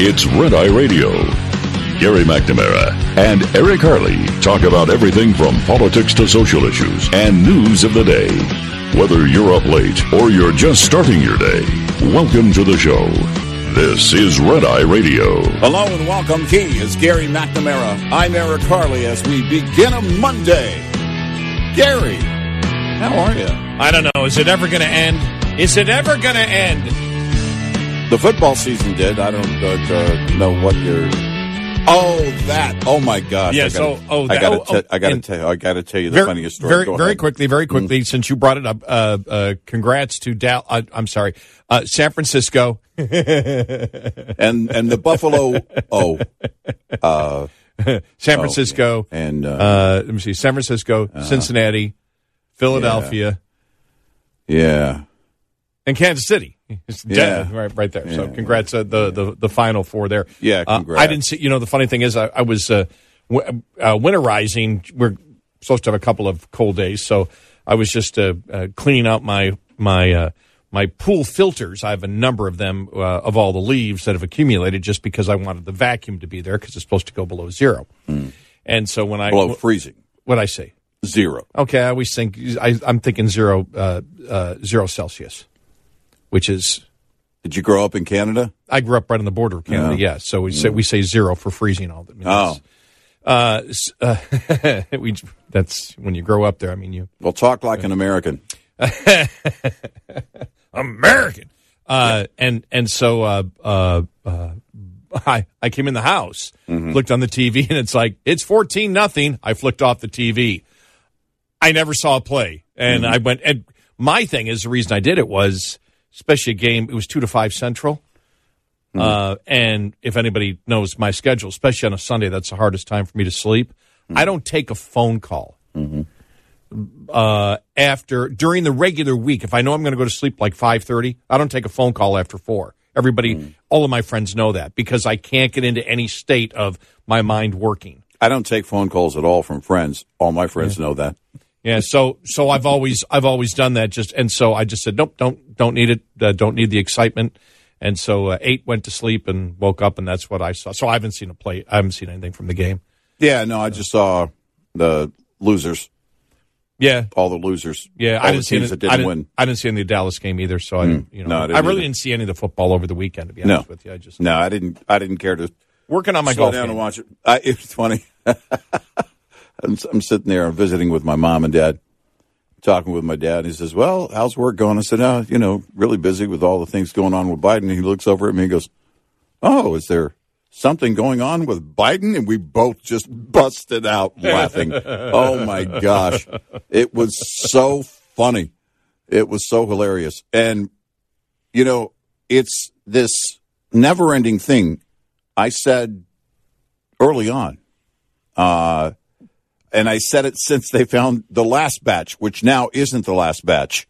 It's Red Eye Radio. Gary McNamara and Eric Harley talk about everything from politics to social issues and news of the day. Whether you're up late or you're just starting your day, welcome to the show. This is Red Eye Radio. Hello and welcome. He is Gary McNamara. I'm Eric Harley as we begin a Monday. Gary, how are you? I don't know. Is it ever going to end? Is it ever going to end? The football season did. I don't know what you're... Oh, that. Oh, my gosh. Yeah, I got to tell you the funniest story. Very quickly, since you brought it up, congrats to San Francisco. and the Buffalo, San Francisco. And let me see, San Francisco, Cincinnati, Philadelphia. Yeah. And Kansas City. It's dead, right there. So congrats, the Final Four there. Yeah, congrats. I didn't see, the funny thing is I was winterizing. We're supposed to have a couple of cold days, so I was just cleaning out my pool filters. I have a number of them of all the leaves that have accumulated just because I wanted the vacuum to be there because it's supposed to go below zero. And so when below freezing. What'd I say? Zero. Okay, I always think, I'm thinking zero Celsius. Which is... Did you grow up in Canada? I grew up right on the border of Canada, yes. So we say zero for freezing all that. That's when you grow up there. Well, talk like an American. American. And so I came in the house, looked on the TV, and it's like, it's 14-0. I flicked off the TV. I never saw a play. And I went... And my thing is, the reason I did it was... Especially a game, it was 2 to 5 Central. And if anybody knows my schedule, especially on a Sunday, that's the hardest time for me to sleep. I don't take a phone call. During the regular week, if I know I'm going to go to sleep like 5:30, I don't take a phone call after 4. Everybody, all of my friends know that because I can't get into any state of my mind working. I don't take phone calls at all from friends. All my friends know that. Yeah, so I've always done that. So I just said, nope, don't need it. Don't need the excitement. And so 8 went to sleep and woke up, and that's what I saw. So I haven't seen a play. I haven't seen anything from the game. Yeah, no, I just saw the losers. Yeah, all the losers. Yeah, I didn't see any that didn't win. I didn't see any of the Dallas game either. So I really didn't see any of the football over the weekend. To be honest with you, I didn't care to working on my slow golf down game. And watch it. It was funny. I'm sitting there, I'm visiting with my mom and dad, talking with my dad. And he says, well, how's work going? I said, really busy with all the things going on with Biden. And he looks over at me and goes, oh, is there something going on with Biden? And we both just busted out laughing. Oh, my gosh. It was so funny. It was so hilarious. And, it's this never-ending thing. I said early on, and I said it since they found the last batch, which now isn't the last batch.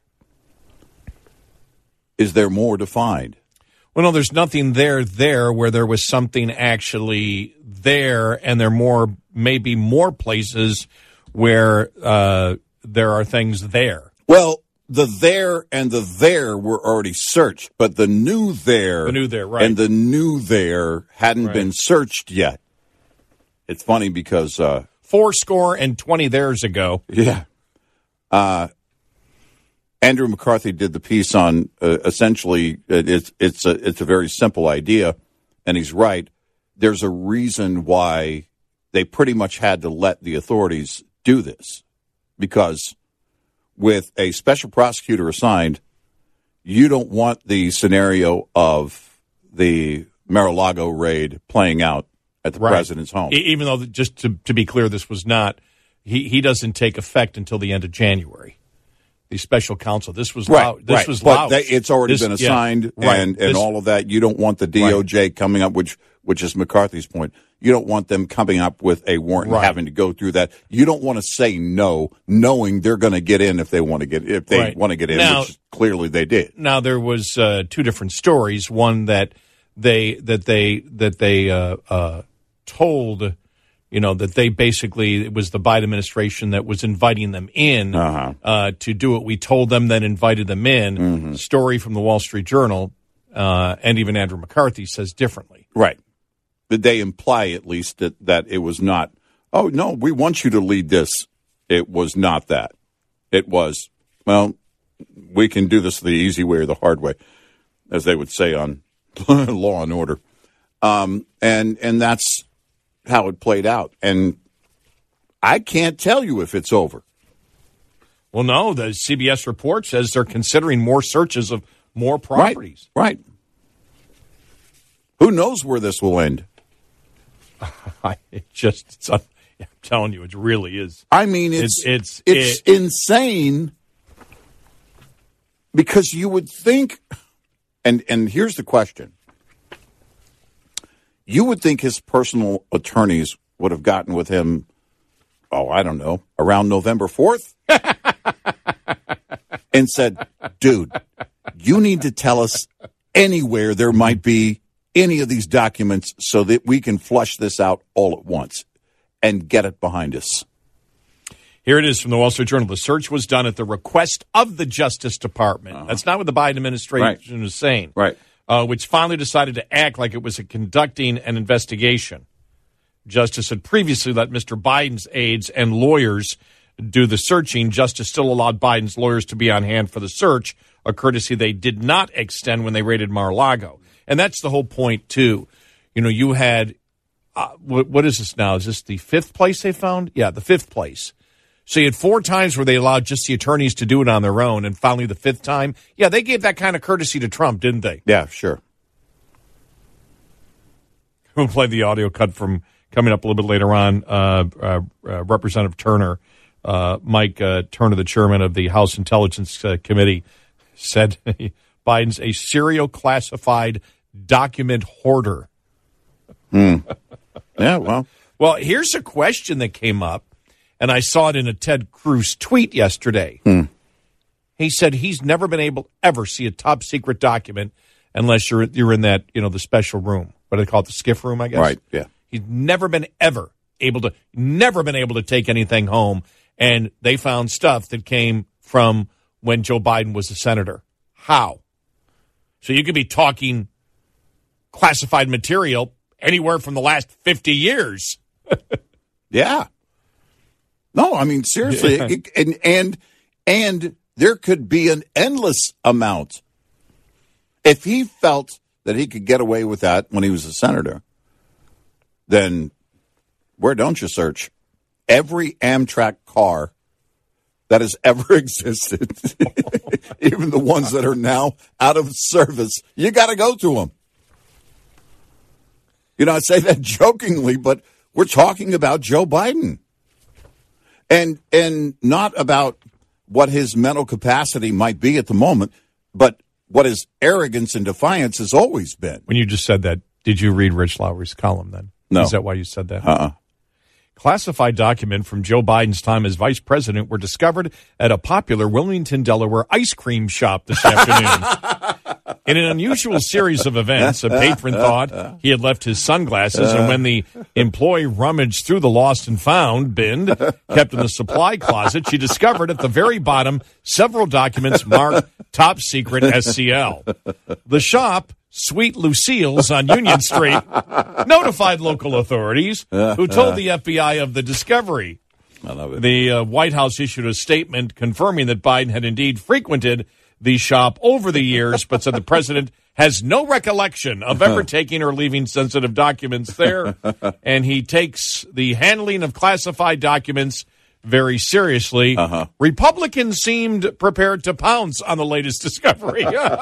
Is there more to find? Well, no, there's nothing there where there was something actually there, and there maybe more places where there are things there. Well, the there and the there were already searched, but the new there, right, and the new there hadn't been searched yet. It's funny because 20 there's ago. Yeah. Andrew McCarthy did the piece on essentially it's a very simple idea, and he's right. There's a reason why they pretty much had to let the authorities do this, because with a special prosecutor assigned, you don't want the scenario of the Mar-a-Lago raid playing out at the president's home. Even though, just to be clear, this was not, he doesn't take effect until the end of January. The special counsel. This was right. Was but it's already been assigned, and all of that. You don't want the DOJ coming up, which is McCarthy's point. You don't want them coming up with a warrant and having to go through that. You don't want to say no, knowing they're going to get in if they want to get in, now, which clearly they did. Now there was 2 different stories. One that they told. That they basically, it was the Biden administration that was inviting them in to do what we told them, then invited them in. Mm-hmm. Story from the Wall Street Journal, and even Andrew McCarthy says differently. Right. they imply at least that it was not, oh, no, we want you to lead this. It was not that. It was, well, we can do this the easy way or the hard way, as they would say on Law and Order. And that's how it played out. And I can't tell you if it's over. Well, no, the CBS report says they're considering more searches of more properties. Right. Who knows where this will end? I'm telling you, it really is. I mean, it's insane because you would think, and here's the question. You would think his personal attorneys would have gotten with him, I don't know, around November 4th and said, dude, you need to tell us anywhere there might be any of these documents so that we can flush this out all at once and get it behind us. Here it is from the Wall Street Journal. The search was done at the request of the Justice Department. That's not what the Biden administration is saying. Right. Which finally decided to act like it was conducting an investigation. Justice had previously let Mr. Biden's aides and lawyers do the searching. Justice still allowed Biden's lawyers to be on hand for the search, a courtesy they did not extend when they raided Mar-a-Lago. And that's the whole point, too. You know, you had, what is this now? Is this the fifth place they found? Yeah, the fifth place. So you had 4 times where they allowed just the attorneys to do it on their own, and finally the 5th time, yeah, they gave that kind of courtesy to Trump, didn't they? Yeah, sure. We'll play the audio cut from coming up a little bit later on. Representative Turner, Mike Turner, the chairman of the House Intelligence Committee, said Biden's a serial classified document hoarder. Yeah, well. Well, here's a question that came up. And I saw it in a Ted Cruz tweet yesterday. He said he's never been able to ever see a top secret document unless you're in that, the special room. What do they call it? The skiff room, I guess. Right, yeah. He's never been able to take anything home. And they found stuff that came from when Joe Biden was a senator. How? So you could be talking classified material anywhere from the last 50 years. Yeah. No, I mean, seriously, and there could be an endless amount. If he felt that he could get away with that when he was a senator, then where don't you search? Every Amtrak car that has ever existed, even the ones that are now out of service, you got to go to them. I say that jokingly, but we're talking about Joe Biden. And not about what his mental capacity might be at the moment, but what his arrogance and defiance has always been. When you just said that, did you read Rich Lowry's column then? No. Is that why you said that? Classified document from Joe Biden's time as vice president were discovered at a popular Wilmington, Delaware ice cream shop this afternoon. In an unusual series of events, a patron thought he had left his sunglasses, and when the employee rummaged through the lost and found bin kept in the supply closet, she discovered at the very bottom several documents marked top secret SCL. The shop, Sweet Lucille's on Union Street, notified local authorities who told the FBI of the discovery. I love it. The White House issued a statement confirming that Biden had indeed frequented the shop over the years, but said the president has no recollection of ever taking or leaving sensitive documents there, and he takes the handling of classified documents very seriously. Republicans seemed prepared to pounce on the latest discovery.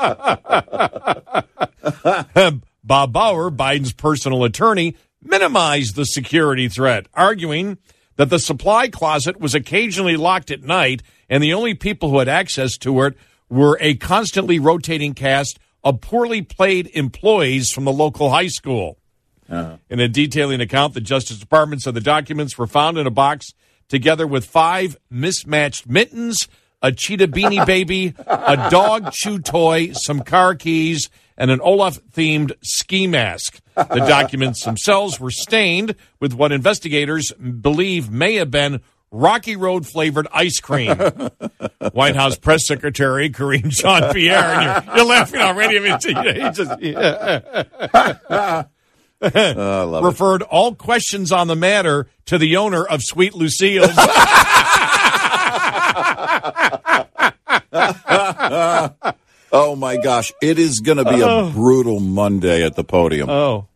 Bob Bauer, Biden's personal attorney, minimized the security threat, arguing that the supply closet was occasionally locked at night and the only people who had access to it were a constantly rotating cast of poorly paid employees from the local high school. In a detailing account, the Justice Department said the documents were found in a box together with 5 mismatched mittens, a cheetah beanie baby, a dog chew toy, some car keys, and an Olaf-themed ski mask. The documents themselves were stained with what investigators believe may have been Rocky Road-flavored ice cream. White House Press Secretary Karine Jean-Pierre, and you're laughing already. I mean, I love referred all questions on the matter to the owner of Sweet Lucille's. Oh, my gosh. It is going to be a brutal Monday at the podium. Oh.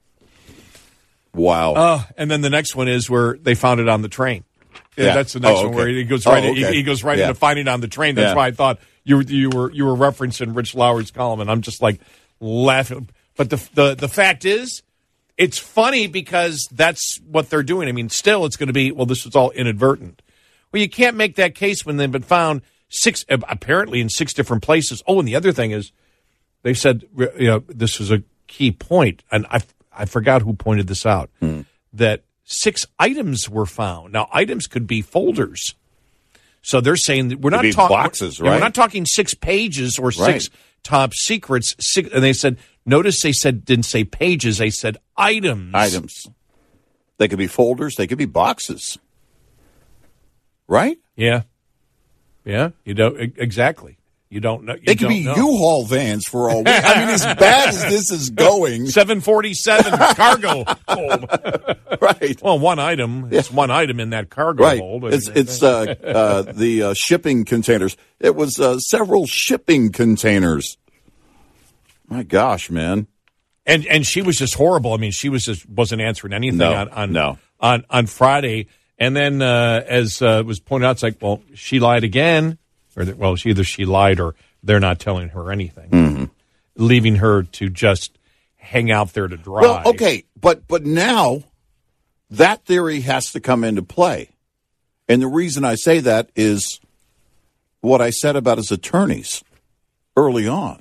Wow. And then the next one is where they found it on the train. Yeah. That's the next Oh, one where okay. he goes Okay. into finding it on the train. That's Yeah. why I thought you were referencing Rich Lowry's column, and I'm just like laughing. But the fact is, it's funny because that's what they're doing. I mean, still, it's going to be, well, this was all inadvertent. Well, you can't make that case when they've been found apparently in 6 different places. Oh, and the other thing is, they said, this was a key point, and I forgot who pointed this out, that 6 items were found. Now, items could be folders. So they're saying that we're not talking boxes, right? We're not talking 6 pages or 6 top secrets. And they said, notice they didn't say pages, they said items. Items. They could be folders. They could be boxes. Right? Yeah. Yeah, you don't exactly. You don't know. They could be U-Haul vans for all we. I mean, as bad as this is going, 747 cargo hold. Right? Well, one item. It's one item in that cargo Right. hold. It's the shipping containers. It was several shipping containers. My gosh, man! And she was just horrible. I mean, she wasn't answering anything on Friday. And then, as was pointed out, it's like, well, she lied again, either she lied or they're not telling her anything, leaving her to just hang out there to dry. Well, okay, but now that theory has to come into play, and the reason I say that is what I said about his attorneys early on.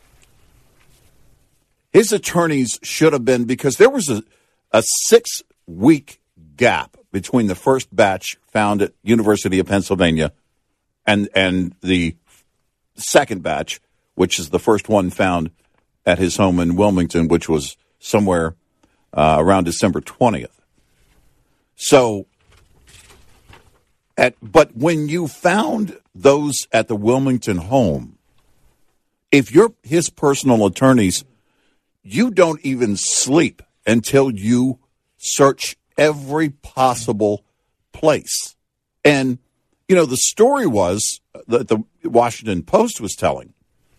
His attorneys should have been, because there was a 6-week gap between the first batch found at University of Pennsylvania and the second batch, which is the first one found at his home in Wilmington, which was somewhere around December 20th. So, but when you found those at the Wilmington home, if you're his personal attorneys, you don't even sleep until you search every possible place. And, the story was that the Washington Post was telling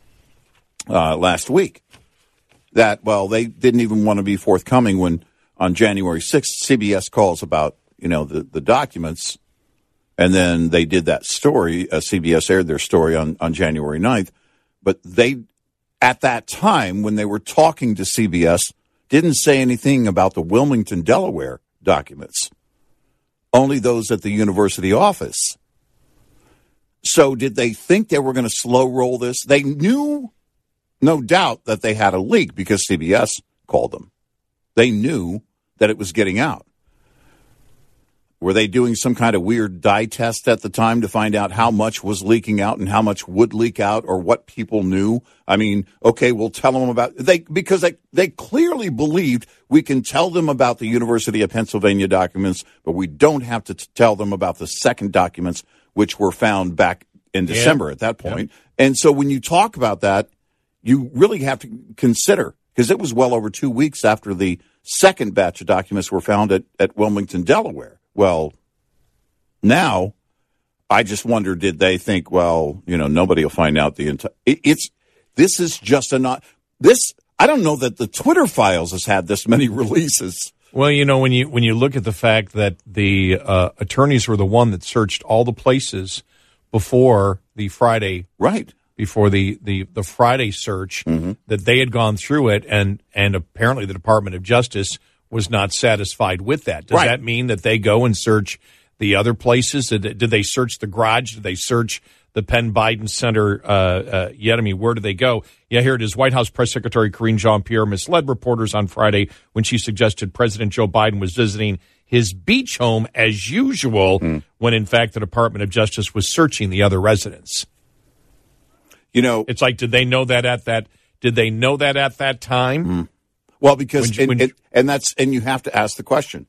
last week that, well, they didn't even want to be forthcoming when on January 6th, CBS calls about, the documents. And then they did that story. CBS aired their story on January 9th. But they, at that time, when they were talking to CBS, didn't say anything about the Wilmington, Delaware documents, only those at the university office. So did they think they were going to slow roll this? They knew, no doubt, that they had a leak because CBS called them. They knew that it was getting out. Were they doing some kind of weird dye test at the time to find out how much was leaking out and how much would leak out, or what people knew? I mean, okay, we'll tell them about because they clearly believed we can tell them about the University of Pennsylvania documents, but we don't have to tell them about the second documents, which were found back in December at that point. Yeah. And so when you talk about that, you really have to consider, because it was well over 2 weeks after the second batch of documents were found at Wilmington, Delaware. Well, now I just wonder, did they think, well, nobody will find out the entire. This is just this. I don't know that the Twitter Files has had this many releases. Well, when you look at the fact that the attorneys were the one that searched all the places before the Friday, right? Before the Friday search, that they had gone through it, and apparently the Department of Justice was not satisfied with that. Does that mean that they go and search the other places? Did they search the garage? Did they search the Penn Biden Center yet? I mean, where do they go? Yeah, here it is. White House Press Secretary Karine Jean-Pierre misled reporters on Friday when she suggested President Joe Biden was visiting his beach home as usual, when in fact the Department of Justice was searching the other residents. It's like, did they know that at that time? Well, because and you have to ask the question: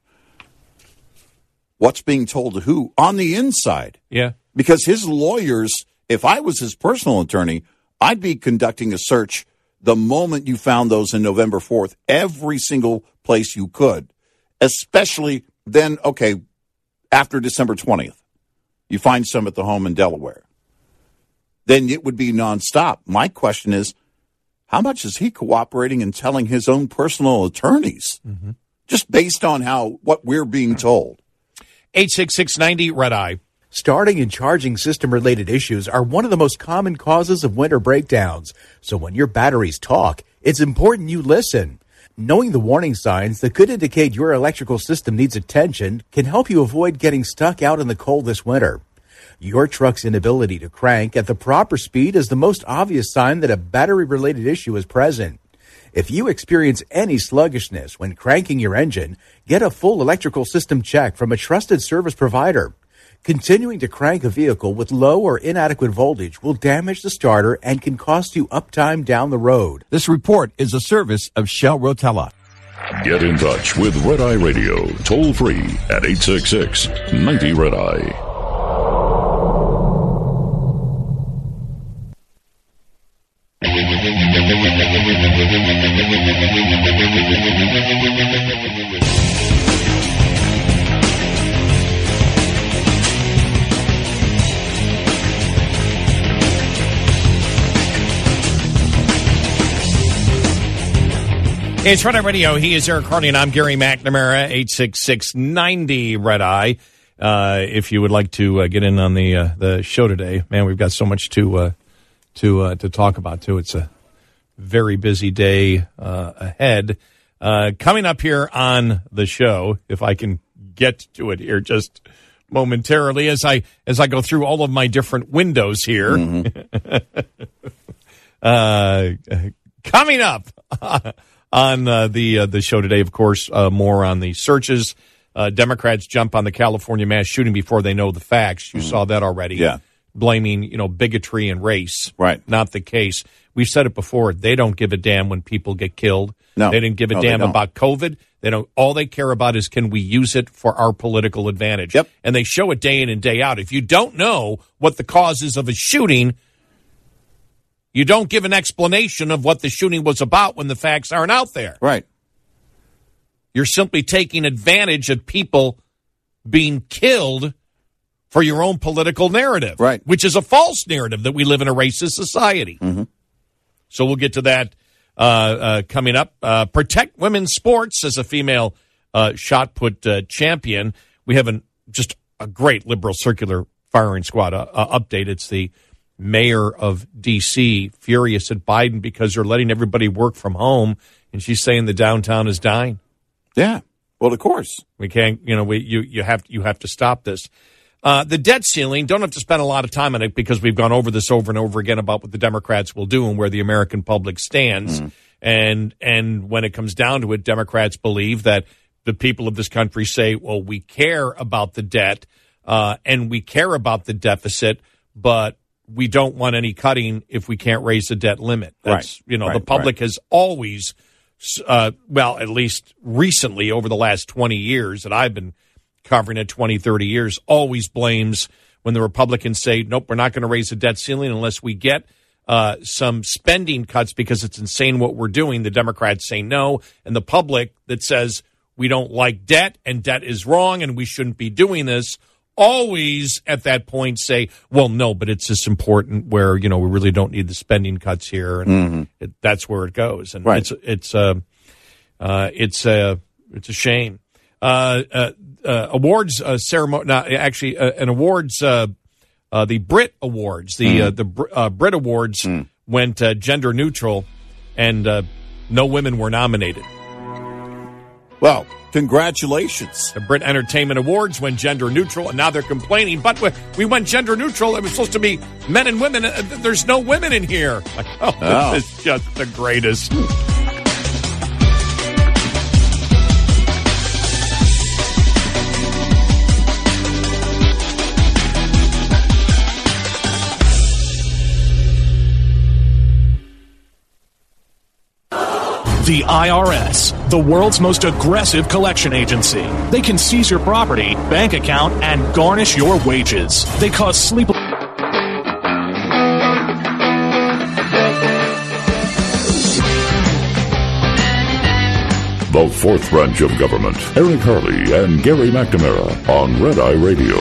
what's being told to who on the inside? Yeah, because his lawyers, if I was his personal attorney, I'd be conducting a search the moment you found those in November 4th, every single place you could, especially then, okay, after December 20th, you find some at the home in Delaware. Then it would be nonstop. My question is, how much is he cooperating and telling his own personal attorneys? Mm-hmm. Just based on what we're being told. 86690 Red Eye. Starting and charging system-related issues are one of the most common causes of winter breakdowns. So when your batteries talk, it's important you listen. Knowing the warning signs that could indicate your electrical system needs attention can help you avoid getting stuck out in the cold this winter. Your truck's inability to crank at the proper speed is the most obvious sign that a battery-related issue is present. If you experience any sluggishness when cranking your engine, get a full electrical system check from a trusted service provider. Continuing to crank a vehicle with low or inadequate voltage will damage the starter and can cost you uptime down the road. This report is a service of Shell Rotella. Get in touch with Red Eye Radio, toll free at 866-90-RED-EYE. It's Red Eye Radio. He is Eric Harley, and I'm Gary McNamara, 866-90-RED-EYE. If you would like to get in on the show today, man, we've got so much to talk about, too. It's a very busy day ahead. Coming up here on the show, if I can get to it here just momentarily, as I go through all of my different windows here. Mm-hmm. Coming up on the show today, of course, more on the searches. Democrats jump on the California mass shooting before they know the facts. You saw that already. Yeah. Blaming, bigotry and race. Right. Not the case. We've said it before. They don't give a damn when people get killed. No. They didn't give a damn about COVID. They don't. All they care about is, can we use it for our political advantage? Yep. And they show it day in and day out. If you don't know what the cause is of a shooting, you don't give an explanation of what the shooting was about when the facts aren't out there. Right. You're simply taking advantage of people being killed for your own political narrative. Right. Which is a false narrative that we live in a racist society. Mm-hmm. So we'll get to that coming up. Protect women's sports as a female shot put champion. We have just a great liberal circular firing squad update. It's the mayor of D.C. furious at Biden because they're letting everybody work from home, and she's saying the downtown is dying. Yeah. Well, of course. We can't, you have to stop this. The debt ceiling, don't have to spend a lot of time on it because we've gone over this over and over again about what the Democrats will do and where the American public stands. And when it comes down to it, Democrats believe that the people of this country say, well, we care about the debt and we care about the deficit, but we don't want any cutting if we can't raise the debt limit. That's, right. The public has always, at least recently over the last 20 years that I've been covering it, 20, 30 years, always blames when the Republicans say, nope, we're not going to raise the debt ceiling unless we get some spending cuts because it's insane what we're doing. The Democrats say no. And the public that says we don't like debt and debt is wrong and we shouldn't be doing this always at that point say, well, no, but it's just important where, we really don't need the spending cuts here. And that's where it goes. And right. It's a shame. Awards ceremony, an awards, the Brit Awards, the Brit Awards went gender neutral, and no women were nominated. Well, congratulations. The Brit Entertainment Awards went gender neutral, and now they're complaining, but we went gender neutral. It was supposed to be men and women. There's no women in here. This is just the greatest. The IRS, the world's most aggressive collection agency. They can seize your property, bank account, and garnish your wages. They cause the fourth branch of government. Eric Harley and Gary McNamara on Red Eye Radio.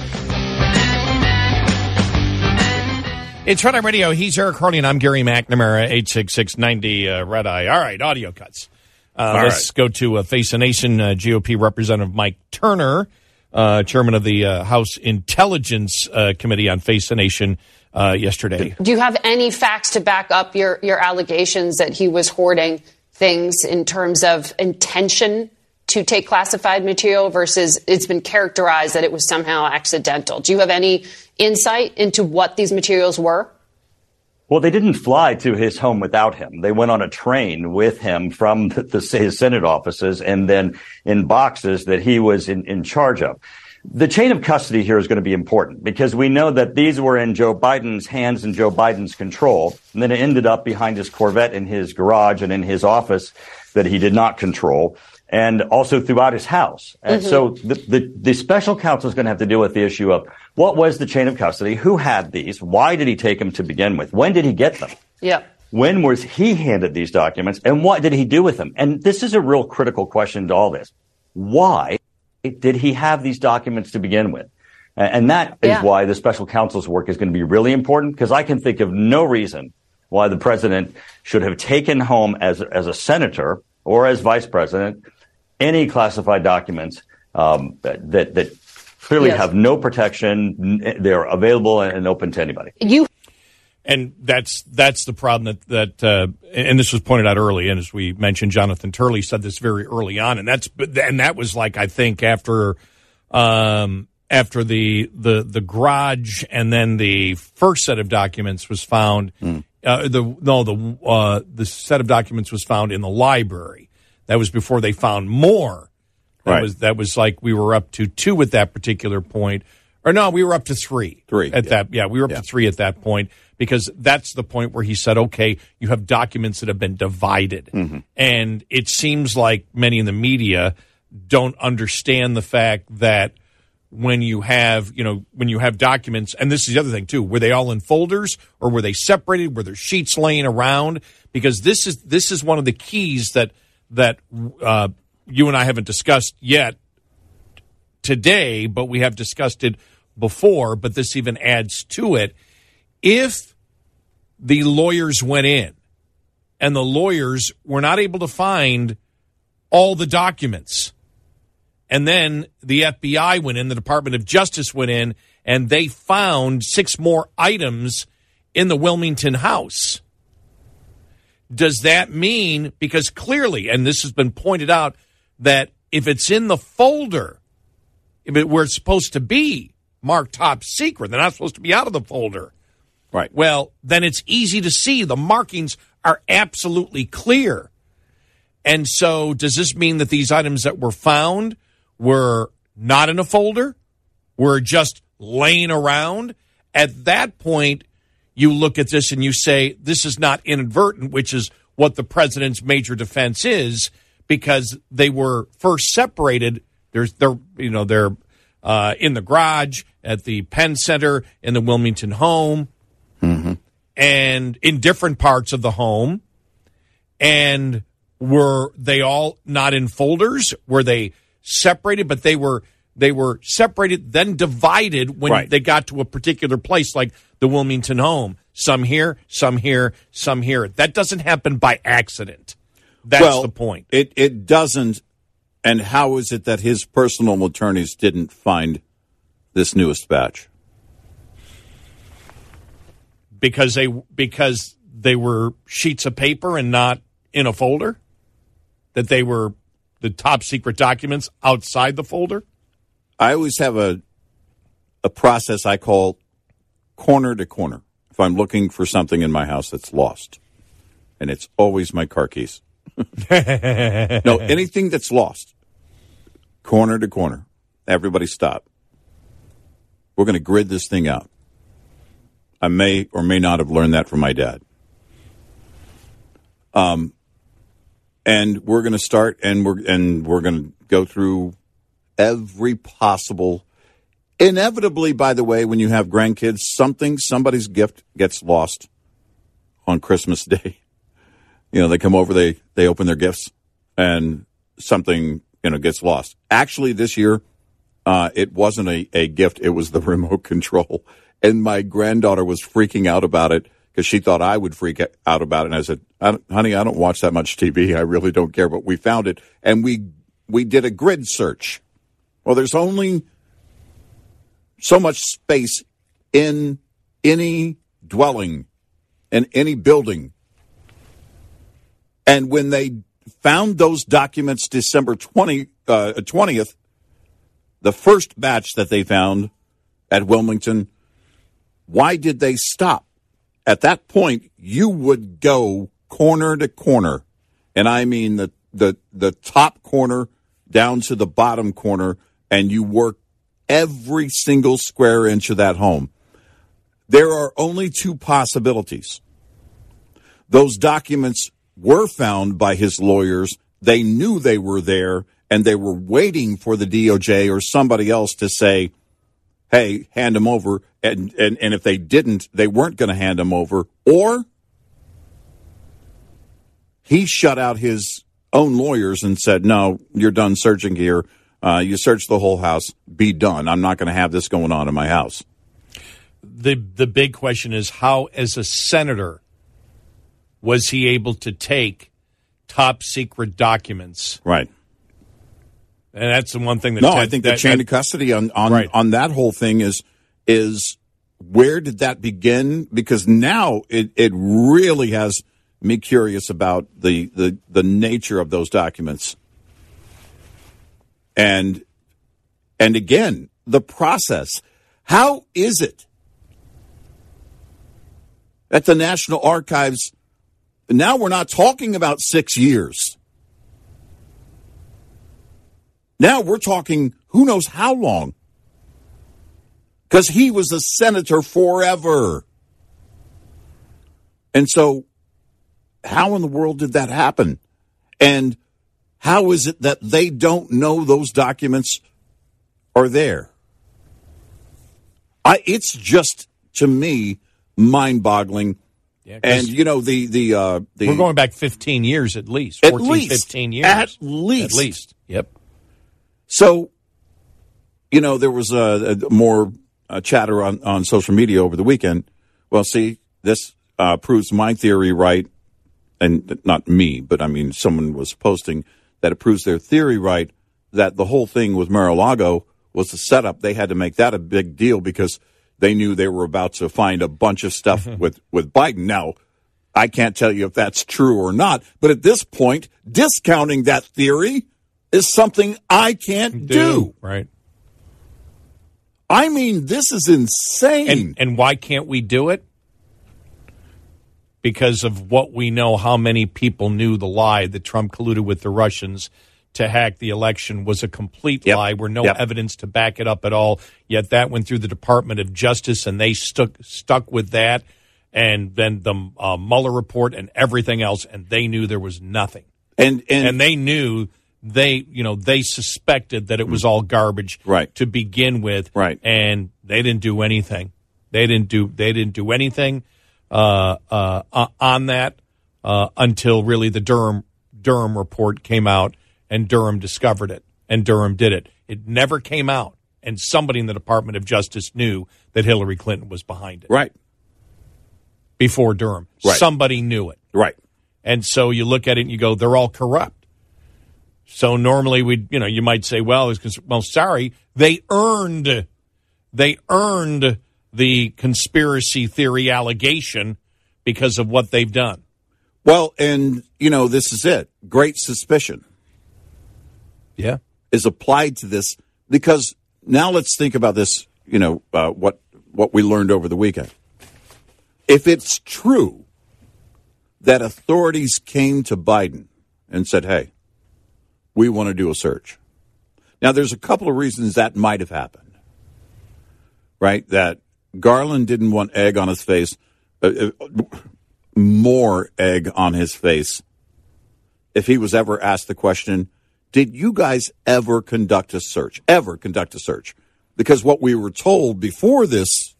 It's Red Eye Radio. He's Eric Harley, and I'm Gary McNamara, 866-90 Red Eye. All right, audio cuts. Let's go to Face the Nation. GOP Representative Mike Turner, chairman of the House Intelligence Committee on Face the Nation yesterday. Do you have any facts to back up your allegations that he was hoarding things in terms of intention to take classified material versus it's been characterized that it was somehow accidental? Do you have any insight into what these materials were? Well, they didn't fly to his home without him. They went on a train with him from his Senate offices and then in boxes that he was in charge of. The chain of custody here is going to be important because we know that these were in Joe Biden's hands and Joe Biden's control. And then it ended up behind his Corvette in his garage and in his office that he did not control, and also throughout his house. And so the special counsel is going to have to deal with the issue of what was the chain of custody? Who had these? Why did he take them to begin with? When did he get them? Yeah. When was he handed these documents? And what did he do with them? And this is a real critical question to all this. Why did he have these documents to begin with? And that is why the special counsel's work is going to be really important, because I can think of no reason why the president should have taken home as a senator or as vice president any classified documents that clearly have no protection. They're available and open to anybody. And that's the problem that and this was pointed out early. And as we mentioned, Jonathan Turley said this very early on, and that was like, I think after the garage, and then the first set of documents was found. The set of documents was found in the library. That was before they found more. That was like we were up to 2 at that particular point. Or no, we were up to 3. We were up to 3 at that point, because that's the point where he said, okay, you have documents that have been divided. And it seems like many in the media don't understand the fact that when you have documents, and this is the other thing too, were they all in folders or were they separated? Were there sheets laying around? Because this is one of the keys that you and I haven't discussed yet today, but we have discussed it before, but this even adds to it. If the lawyers went in and the lawyers were not able to find all the documents, and then the FBI went in, the Department of Justice went in, and they found 6 more items in the Wilmington house, does that mean, because clearly, and this has been pointed out, that if it's in the folder, where it's supposed to be marked top secret, they're not supposed to be out of the folder. Right. Well, then it's easy to see. The markings are absolutely clear. And so does this mean that these items that were found were not in a folder, were just laying around? At that point, you look at this and you say, this is not inadvertent, which is what the president's major defense is, because they were first separated. They're in the garage, at the Penn Center, in the Wilmington home, and in different parts of the home. And were they all not in folders? Were they separated? But they were separated, then divided when they got to a particular place, like the Wilmington home. Some here, some here, some here. That doesn't happen by accident. That's the point. It doesn't. And how is it that his personal attorneys didn't find this newest batch? Because they were sheets of paper and not in a folder? That they were the top secret documents outside the folder? I always have a process I call corner to corner. If I'm looking for something in my house that's lost, and it's always my car keys. No, anything that's lost, corner to corner. Everybody stop. We're going to grid this thing out. I may or may not have learned that from my dad. And we're going to start, and we're going to go through every possible. Inevitably, by the way, when you have grandkids, somebody's gift gets lost on Christmas Day. You know, they come over, they open their gifts, and something, gets lost. Actually, this year, it wasn't a gift. It was the remote control. And my granddaughter was freaking out about it because she thought I would freak out about it. And I said, honey, I don't watch that much TV. I really don't care. But we found it, and we did a grid search. Well, there's only so much space in any dwelling, in any building. And when they found those documents December 20th, the first batch that they found at Wilmington, why did they stop? At that point, you would go corner to corner, and I mean the top corner down to the bottom corner, and you work every single square inch of that home. There are only two possibilities. Those documents were found by his lawyers. They knew they were there, and they were waiting for the DOJ or somebody else to say, hey, hand them over. And if they didn't, they weren't going to hand them over. Or he shut out his own lawyers and said, no, you're done searching here. You searched the whole house. Be done. I'm not going to have this going on in my house. The big question is, how, as a senator, was he able to take top secret documents? Right. And that's the one thing that I think the chain of custody on that whole thing is where did that begin? Because now it really has me curious about the nature of those documents. And again, the process. How is it at the National Archives? Now we're not talking about 6 years. Now we're talking who knows how long. Because he was a senator forever. And so how in the world did that happen? And how is it that they don't know those documents are there? It's just, to me, mind-boggling. Yeah, and, the we're going back 15 years at least. 15 years. At least. Yep. So, there was more chatter on social media over the weekend. Well, see, this proves my theory right. And not me, but I mean, someone was posting that it proves their theory right, that the whole thing with Mar-a-Lago was a setup. They had to make that a big deal because they knew they were about to find a bunch of stuff with Biden. Now, I can't tell you if that's true or not, but at this point, discounting that theory is something I can't do. Right. I mean, this is insane. And why can't we do it? Because of what we know, how many people knew the lie that Trump colluded with the Russians to hack the election was a complete lie. Were no evidence to back it up at all. Yet that went through the Department of Justice, and they stuck with that. And then the Mueller report and everything else, and they knew there was nothing. And they knew they suspected that it was all garbage to begin with. Right. And they didn't do anything. They didn't do anything on that until really the Durham report came out, and Durham discovered it, and Durham did it. It never came out, and somebody in the Department of Justice knew that Hillary Clinton was behind it. Right. Before Durham. Right. Somebody knew it. Right. And so you look at it and you go, they're all corrupt. So normally you might say, sorry, they earned the conspiracy theory allegation because of what they've done. Well, and, this is it. Great suspicion. Yeah. Is applied to this because now let's think about this, what we learned over the weekend. If it's true that authorities came to Biden and said, hey, we want to do a search. Now, there's a couple of reasons that might have happened, right? That Garland didn't want egg on his face, more egg on his face, if he was ever asked the question, did you guys ever conduct a search? Because what we were told before this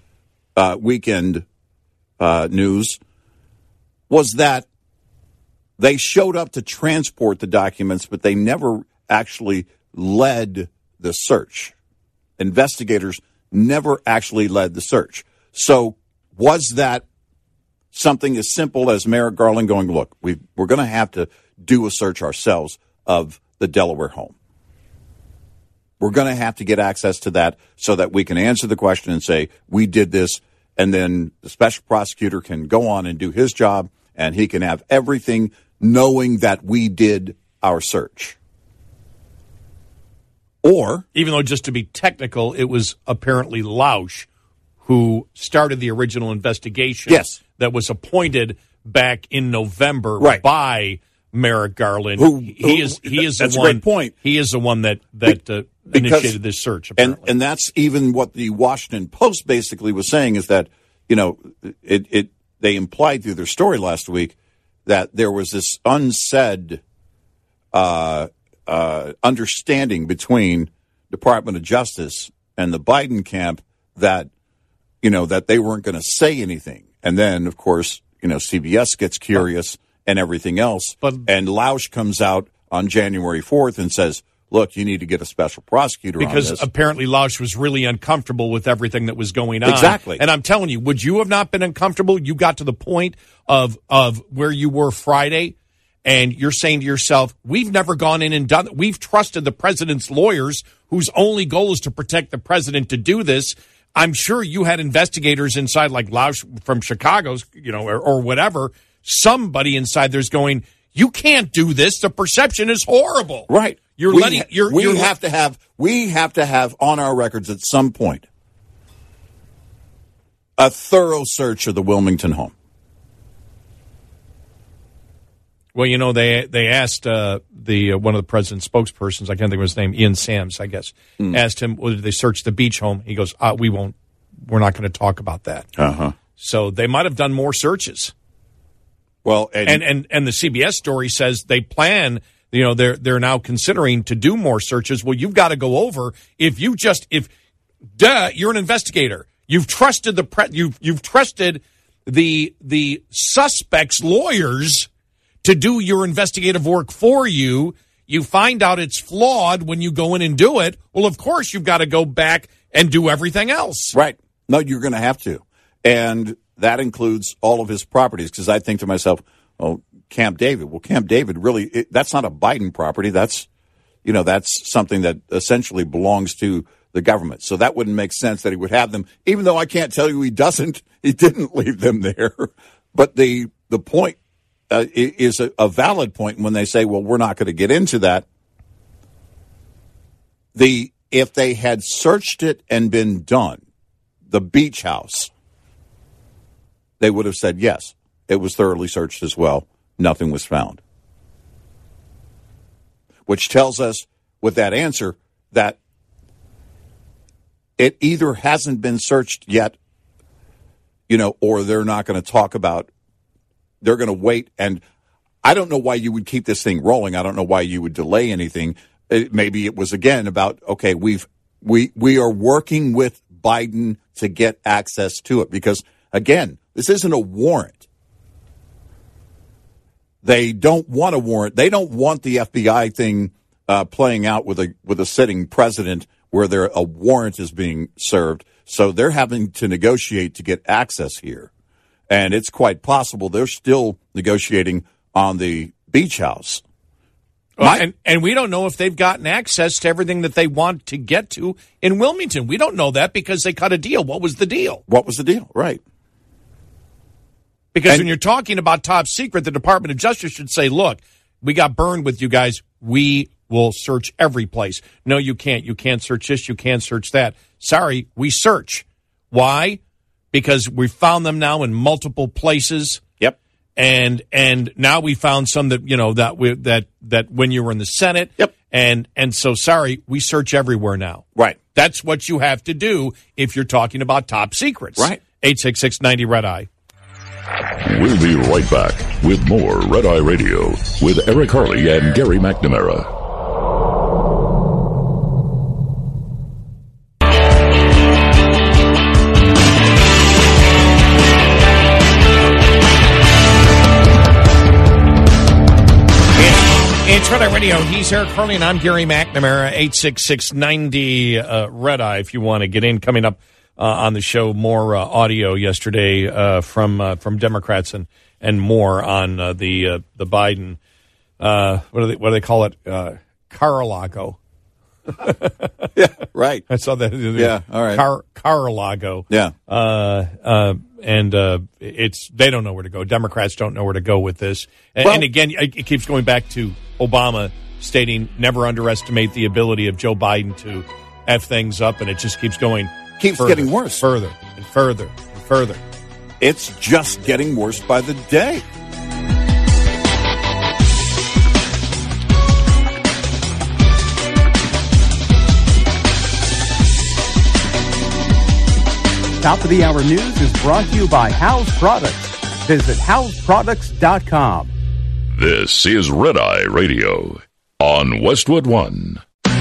weekend news was that They showed up to transport the documents, but they never actually led the search. Investigators never actually led the search. So was that something as simple as Merrick Garland going, look, we're going to have to do a search ourselves of the Delaware home. We're going to have to get access to that so that we can answer the question and say, we did this, and then the special prosecutor can go on and do his job, and he can have everything knowing that we did our search. Or, even though, just to be technical, it was apparently Lausch who started the original investigation. Yes. That was appointed back in November by Merrick Garland. He is that's the a one. Great point. He is the one that initiated this search. Apparently. And that's even what the Washington Post basically was saying, is that, you know, they implied through their story last week that there was this unsaid understanding between Department of Justice and the Biden camp that, you know, that they weren't going to say anything. And then, of course, you know, CBS gets curious and everything else. And Lausch comes out on January 4th and says, look, you need to get a special prosecutor on this. Because apparently Lausch was really uncomfortable with everything that was going on. Exactly. And I'm telling you, would you have not been uncomfortable? You got to the point of where you were Friday, and you're saying to yourself, we've never gone in and done that. We've trusted the president's lawyers, whose only goal is to protect the president, to do this. I'm sure you had investigators inside, like Lausch from Chicago's, you know, or whatever. Somebody inside there's going, you can't do this. The perception is horrible. Right. We have to have on our records at some point a thorough search of the Wilmington home. Well, you know, they asked one of the president's spokespersons, I can't think of his name, Ian Sams, I guess, asked him, well, did they search the beach home? He goes, we're not going to talk about that. Uh-huh. So they might have done more searches. Well, and the CBS story says they plan, you know, they're now considering to do more searches. Well, you've got to go over you're an investigator. You've trusted you've trusted the suspect's lawyers to do your investigative work for you. You find out it's flawed when you go in and do it. Well, of course, you've got to go back and do everything else. Right. No, you're going to have to. And that includes all of his properties, because I think to myself, oh, Camp David. Well, Camp David really, that's not a Biden property. That's something that essentially belongs to the government. So that wouldn't make sense that he would have them, even though I can't tell you he didn't leave them there. But the point is a valid point when they say, well, we're not going to get into that. If they had searched it and been done, the beach house, they would have said, yes, it was thoroughly searched as well. Nothing was found. Which tells us with that answer that it either hasn't been searched yet, you know, or they're not going to talk about, they're going to wait. And I don't know why you would keep this thing rolling. I don't know why you would delay anything. Maybe it was, again, about, okay, we are working with Biden to get access to it. Because, again, this isn't a warrant. They don't want a warrant. They don't want the FBI thing playing out with a sitting president where a warrant is being served. So they're having to negotiate to get access here. And it's quite possible they're still negotiating on the beach house. And we don't know if they've gotten access to everything that they want to get to in Wilmington. We don't know that because they cut a deal. What was the deal? Right. Because when you're talking about top secret, the Department of Justice should say, look, we got burned with you guys. We will search every place. No, you can't. You can't search this. You can't search that. Sorry, we search. Why? Because we found them now in multiple places. Yep. And now we found some that, you know, that when you were in the Senate. Yep. And so, sorry, we search everywhere now. Right. That's what you have to do if you're talking about top secrets. Right. 866-90-RED-I. We'll be right back with more Red Eye Radio with Eric Harley and Gary McNamara. Radio. He's Eric Harley, and I'm Gary McNamara. 866-90 Red Eye. If you want to get in, coming up on the show, more audio yesterday from Democrats and more on the Biden. What do they call it? Car-a-Lago. Yeah, right. I saw that. Yeah, all right. Car-a-Lago. Yeah. And it's they don't know where to go. Democrats don't know where to go with this. And again, it keeps going back to Obama stating never underestimate the ability of Joe Biden to F things up, and it just keeps going. Keeps getting worse. Further and further and further. It's just getting worse by the day. Top of the Hour News is brought to you by House Products. Visit houseproducts.com. This is Red Eye Radio on Westwood One.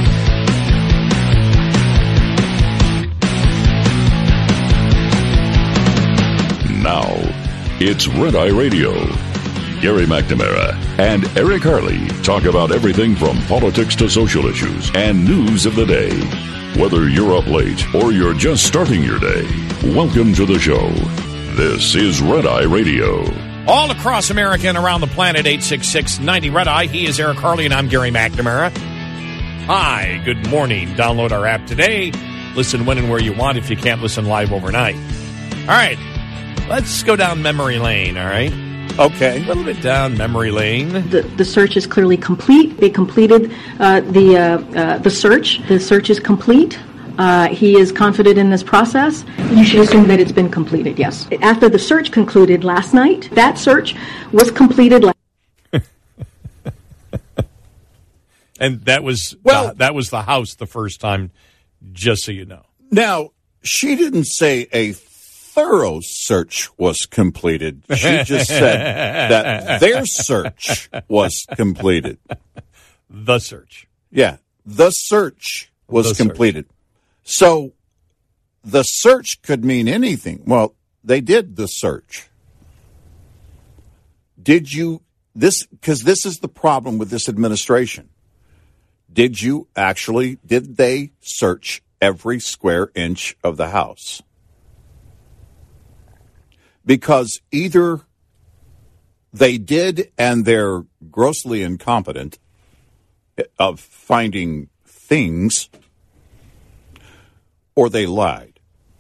Now, it's Red Eye Radio. Gary McNamara and Eric Harley talk about everything from politics to social issues and news of the day. Whether you're up late or you're just starting your day, welcome to the show. This is Red Eye Radio. All across America and around the planet, 866-90 Red Eye. He is Eric Harley, and I'm Gary McNamara. Hi, good morning. Download our app today. Listen when and where you want if you can't listen live overnight. All right, let's go down memory lane, all right? Okay. A little bit down memory lane. The search is clearly complete. They completed the search. The search is complete. He is confident in this process. You should assume that it's been completed, yes. After the search concluded last night, that search was completed And that was the House the first time, just so you know. Now, she didn't say a thorough search was completed. She just said that their search was completed. The search. Yeah, the search was completed. So the search could mean anything. Well, they did the search. Did you, because this is the problem with this administration. Did they search every square inch of the house? Because either they did and they're grossly incompetent of finding things, or they lied.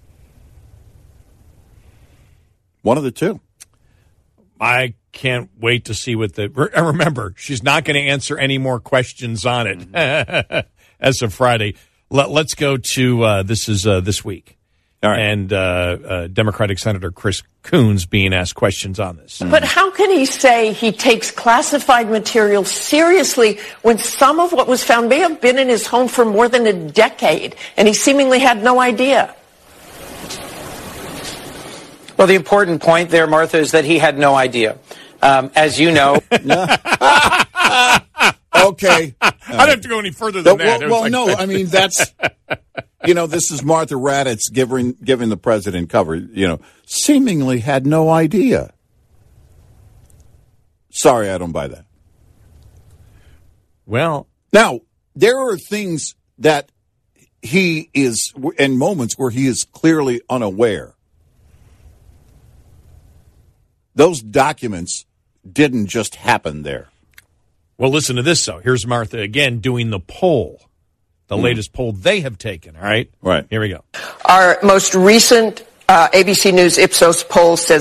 One of the two. I can't wait to see what remember, she's not going to answer any more questions on it as of Friday. Let's go to this week. All right. And Democratic Senator Chris Coons being asked questions on this. But how can he say he takes classified material seriously when some of what was found may have been in his home for more than a decade, and he seemingly had no idea? Well, the important point there, Martha, is that he had no idea. As you know. Okay. I don't have to go any further than that. Well, no, I mean, that's... this is Martha Raddatz giving the president cover, seemingly had no idea. Sorry, I don't buy that. Well. Now, there are things that he is, in moments where he is clearly unaware. Those documents didn't just happen there. Well, listen to this, though. Here's Martha again doing the poll. The latest poll they have taken, all right? Right. Here we go. Our most recent ABC News Ipsos poll says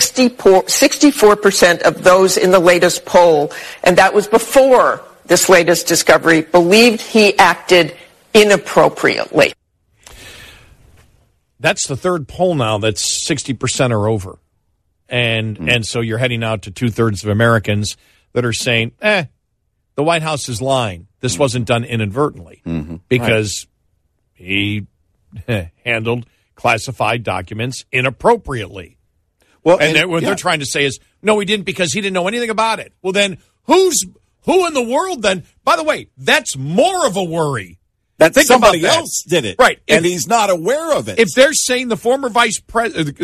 64% of those in the latest poll, and that was before this latest discovery, believed he acted inappropriately. That's the third poll now that's 60% or over. And so you're heading out to 2/3 of Americans that are saying, the White House is lying. This wasn't done inadvertently because he handled classified documents inappropriately. Well, and what they're trying to say is, no, he didn't because he didn't know anything about it. Well, then who in the world then? By the way, that's more of a worry. That somebody else did it, right? And he's not aware of it. If they're saying the former vice president,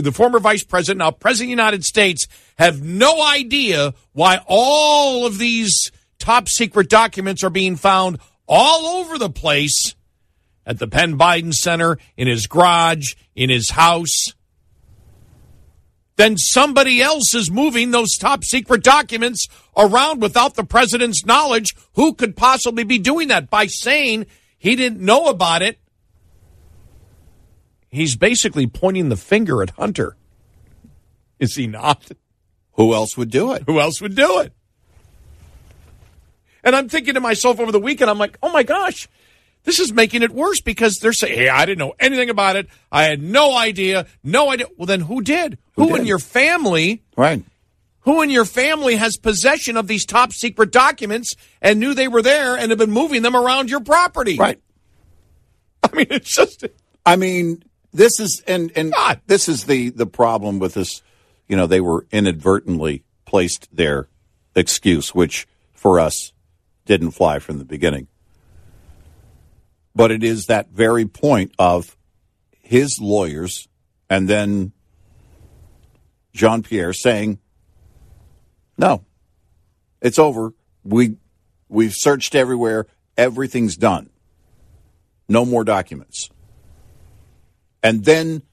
now President of the United States, have no idea why all of these top secret documents are being found all over the place at the Penn Biden Center, in his garage, in his house, then somebody else is moving those top secret documents around without the president's knowledge. Who could possibly be doing that? By saying he didn't know about it, he's basically pointing the finger at Hunter. Is he not? Who else would do it? Who else would do it? And I'm thinking to myself over the weekend, I'm like, oh my gosh, this is making it worse because they're saying, hey, I didn't know anything about it. I had no idea. Well, then who did? Who in your family? Right. Who in your family has possession of these top secret documents and knew they were there and have been moving them around your property? Right. I mean, it's just. I mean, this is and this is the problem with this. You know, they were inadvertently placed their excuse, which for us didn't fly from the beginning. But it is that very point of his lawyers and then Jean-Pierre saying, no, it's over. We've searched everywhere. Everything's done. No more documents. And then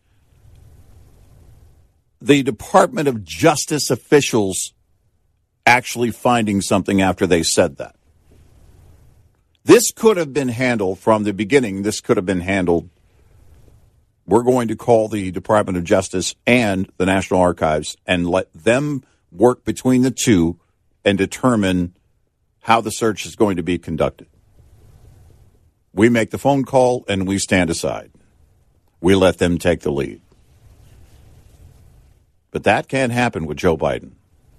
the Department of Justice officials actually finding something after they said that. This could have been handled from the beginning. This could have been handled. We're going to call the Department of Justice and the National Archives and let them work between the two and determine how the search is going to be conducted. We make the phone call and we stand aside. We let them take the lead. But that can't happen with Joe Biden.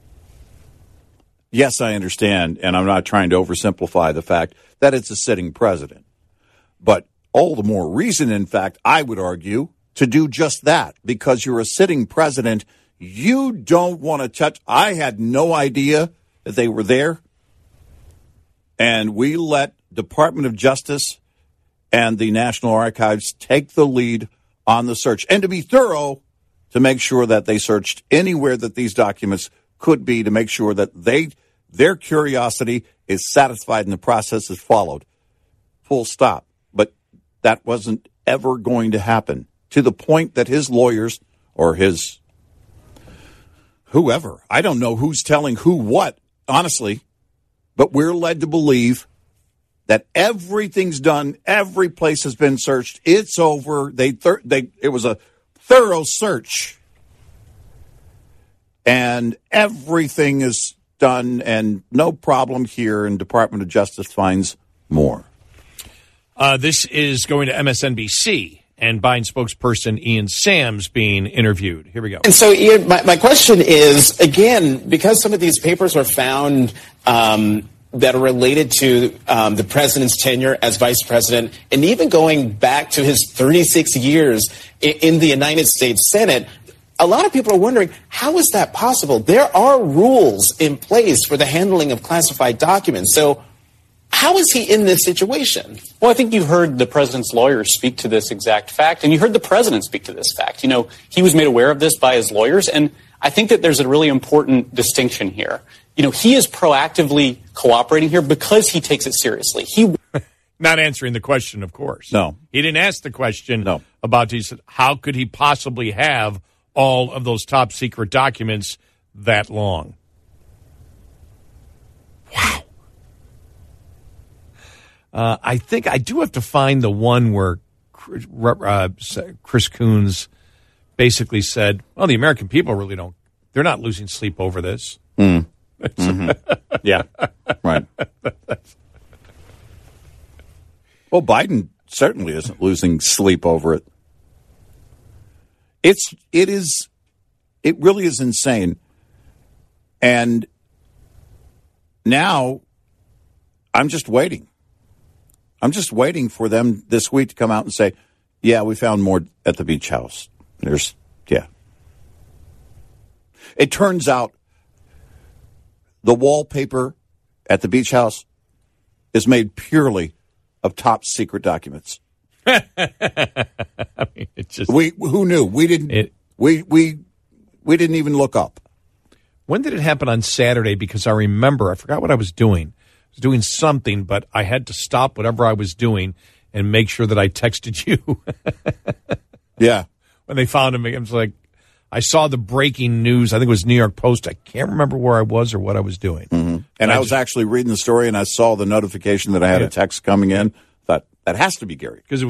Yes, I understand, and I'm not trying to oversimplify the fact that it's a sitting president. But all the more reason, in fact, I would argue, to do just that. Because you're a sitting president, you don't want to touch. I had no idea that they were there. And we let Department of Justice and the National Archives take the lead on the search. And to be thorough, to make sure that they searched anywhere that these documents could be, to make sure that their curiosity is satisfied and the process is followed. Full stop. But that wasn't ever going to happen, to the point that his lawyers or his whoever, I don't know who's telling who what, honestly, but we're led to believe that everything's done, every place has been searched, it's over. It was a thorough search, and everything is done, and no problem here, and Department of Justice finds more. This is going to MSNBC, and Biden spokesperson Ian Sams being interviewed. Here we go. And so, Ian, my question is, again, because some of these papers were found that are related to the president's tenure as vice president, and even going back to his 36 years in the United States Senate, a lot of people are wondering, how is that possible? There are rules in place for the handling of classified documents. So how is he in this situation? Well, I think you heard the president's lawyers speak to this exact fact, and you heard the president speak to this fact. You know, he was made aware of this by his lawyers, and I think that there's a really important distinction here. You know, he is proactively cooperating here because he takes it seriously. He not answering the question, of course. No. He didn't ask the question about how could he possibly have all of those top secret documents that long. Wow. I think I do have to find the one where Chris Coons basically said, well, the American people really they're not losing sleep over this. Mm. Yeah, right. Well, Biden certainly isn't losing sleep over it. It really is insane. And now I'm just waiting. I'm just waiting for them this week to come out and say, yeah, we found more at the beach house. It turns out the wallpaper at the beach house is made purely of top secret documents. I mean, who knew? We didn't. We didn't even look up. When did it happen on Saturday? Because I forgot what I was doing, was doing something, but I had to stop whatever I was doing and make sure that I texted you. Yeah. When they found him, I was like, I saw the breaking news. I think it was New York Post. I can't remember where I was or what I was doing. Mm-hmm. And I was actually reading the story, and I saw the notification that I had a text coming in. Thought that has to be Gary because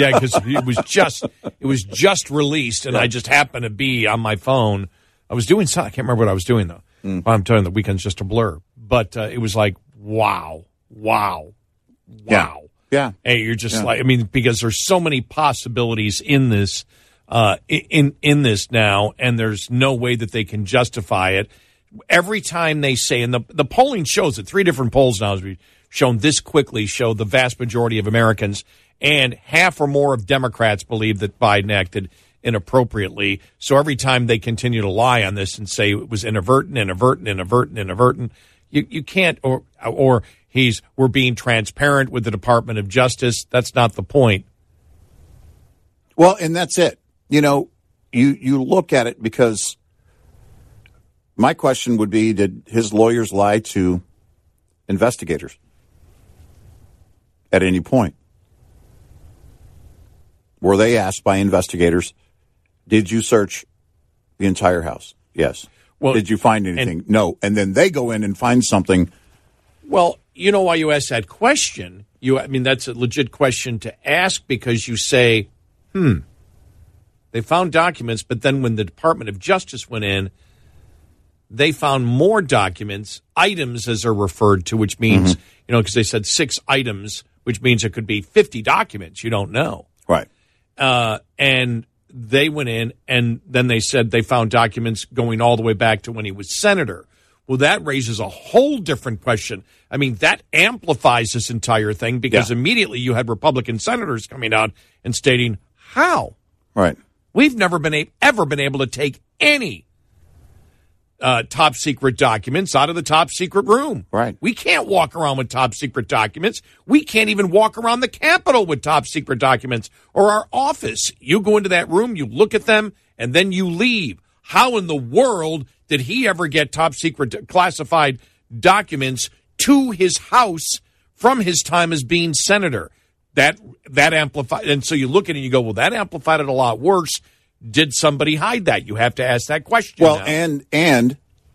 it was just released, and I just happened to be on my phone. I was doing something. I can't remember what I was doing though. I'm telling you, the weekend's just a blur. But it was like wow. Yeah. Hey, you're just like, I mean, because there's so many possibilities in this. In this now, and there's no way that they can justify it. Every time they say, and the polling shows it, 3 different polls now, as we've shown this quickly, show the vast majority of Americans and half or more of Democrats believe that Biden acted inappropriately. So every time they continue to lie on this and say it was inadvertent, you can't, or we're being transparent with the Department of Justice. That's not the point. Well, and that's it. You know, you look at it because my question would be, did his lawyers lie to investigators at any point? Were they asked by investigators, did you search the entire house? Yes. Well, did you find anything? No. And then they go in and find something. Well, you know why you ask that question? I mean, that's a legit question to ask because you say, they found documents, but then when the Department of Justice went in, they found more documents, items as they're referred to, which means, because they said 6 items, which means it could be 50 documents. You don't know. Right. And they went in, and then they said they found documents going all the way back to when he was senator. Well, that raises a whole different question. I mean, that amplifies this entire thing because immediately you had Republican senators coming out and stating, how? Right. We've never ever been able to take any top secret documents out of the top secret room. Right. We can't walk around with top secret documents. We can't even walk around the Capitol with top secret documents or our office. You go into that room, you look at them, and then you leave. How in the world did he ever get top secret classified documents to his house from his time as being senator? That amplified, and so you look at it and you go, well, that amplified it a lot worse. Did somebody hide that? You have to ask that question. Well, now. and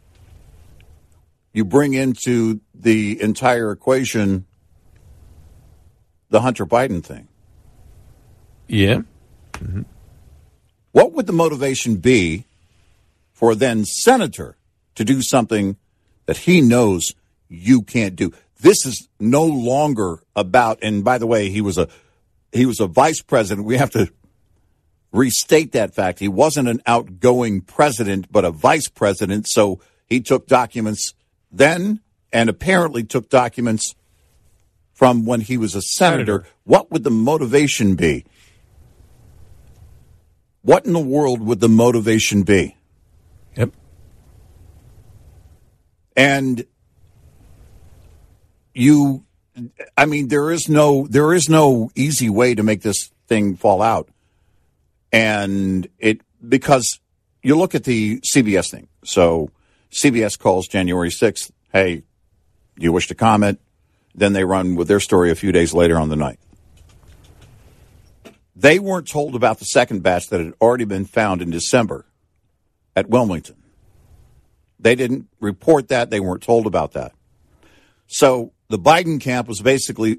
you bring into the entire equation the Hunter Biden thing. Yeah. Mm-hmm. What would the motivation be for a then senator to do something that he knows you can't do? This is no longer about, and by the way, he was a vice president. We have to restate that fact. He wasn't an outgoing president, but a vice president. So he took documents then and apparently took documents from when he was a senator. What would the motivation be? What in the world would the motivation be? Yep. And there is no easy way to make this thing fall out. And because you look at the CBS thing. So CBS calls January 6th. Hey, do you wish to comment? Then they run with their story a few days later on the night. They weren't told about the second batch that had already been found in December at Wilmington. They didn't report that. They weren't told about that. So the Biden camp was basically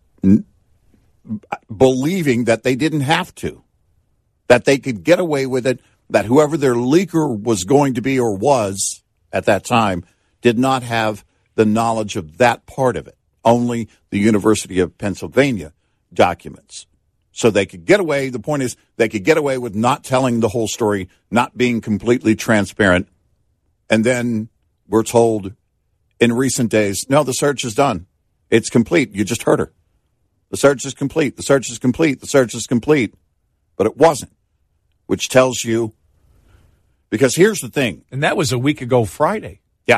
believing that they didn't have to, that they could get away with it, that whoever their leaker was going to be or was at that time did not have the knowledge of that part of it, only the University of Pennsylvania documents. So they could get away. The point is they could get away with not telling the whole story, not being completely transparent. And then we're told in recent days, no, the search is done. It's complete. You just heard her. The search is complete. The search is complete. The search is complete. But it wasn't, which tells you, because here's the thing. And that was a week ago Friday. Yeah.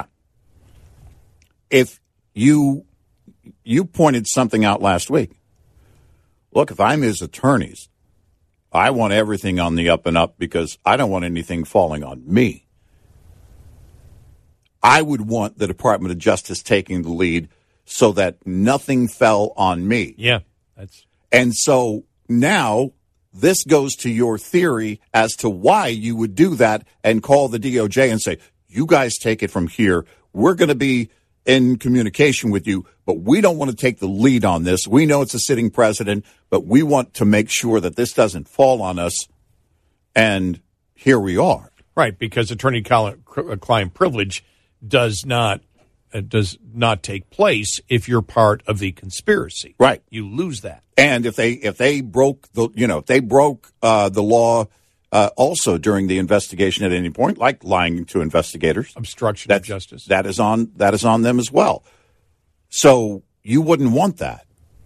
If you pointed something out last week. Look, if I'm his attorneys, I want everything on the up and up because I don't want anything falling on me. I would want the Department of Justice taking the lead, so that nothing fell on me. Yeah. And so now this goes to your theory as to why you would do that and call the DOJ and say, you guys take it from here. We're going to be in communication with you, but we don't want to take the lead on this. We know it's a sitting president, but we want to make sure that this doesn't fall on us. And here we are. Right, because attorney-client privilege does not take place if you're part of the conspiracy. Right, you lose that. And if they broke the law also during the investigation at any point, like lying to investigators, obstruction of justice, that is on them as well. So you wouldn't want that.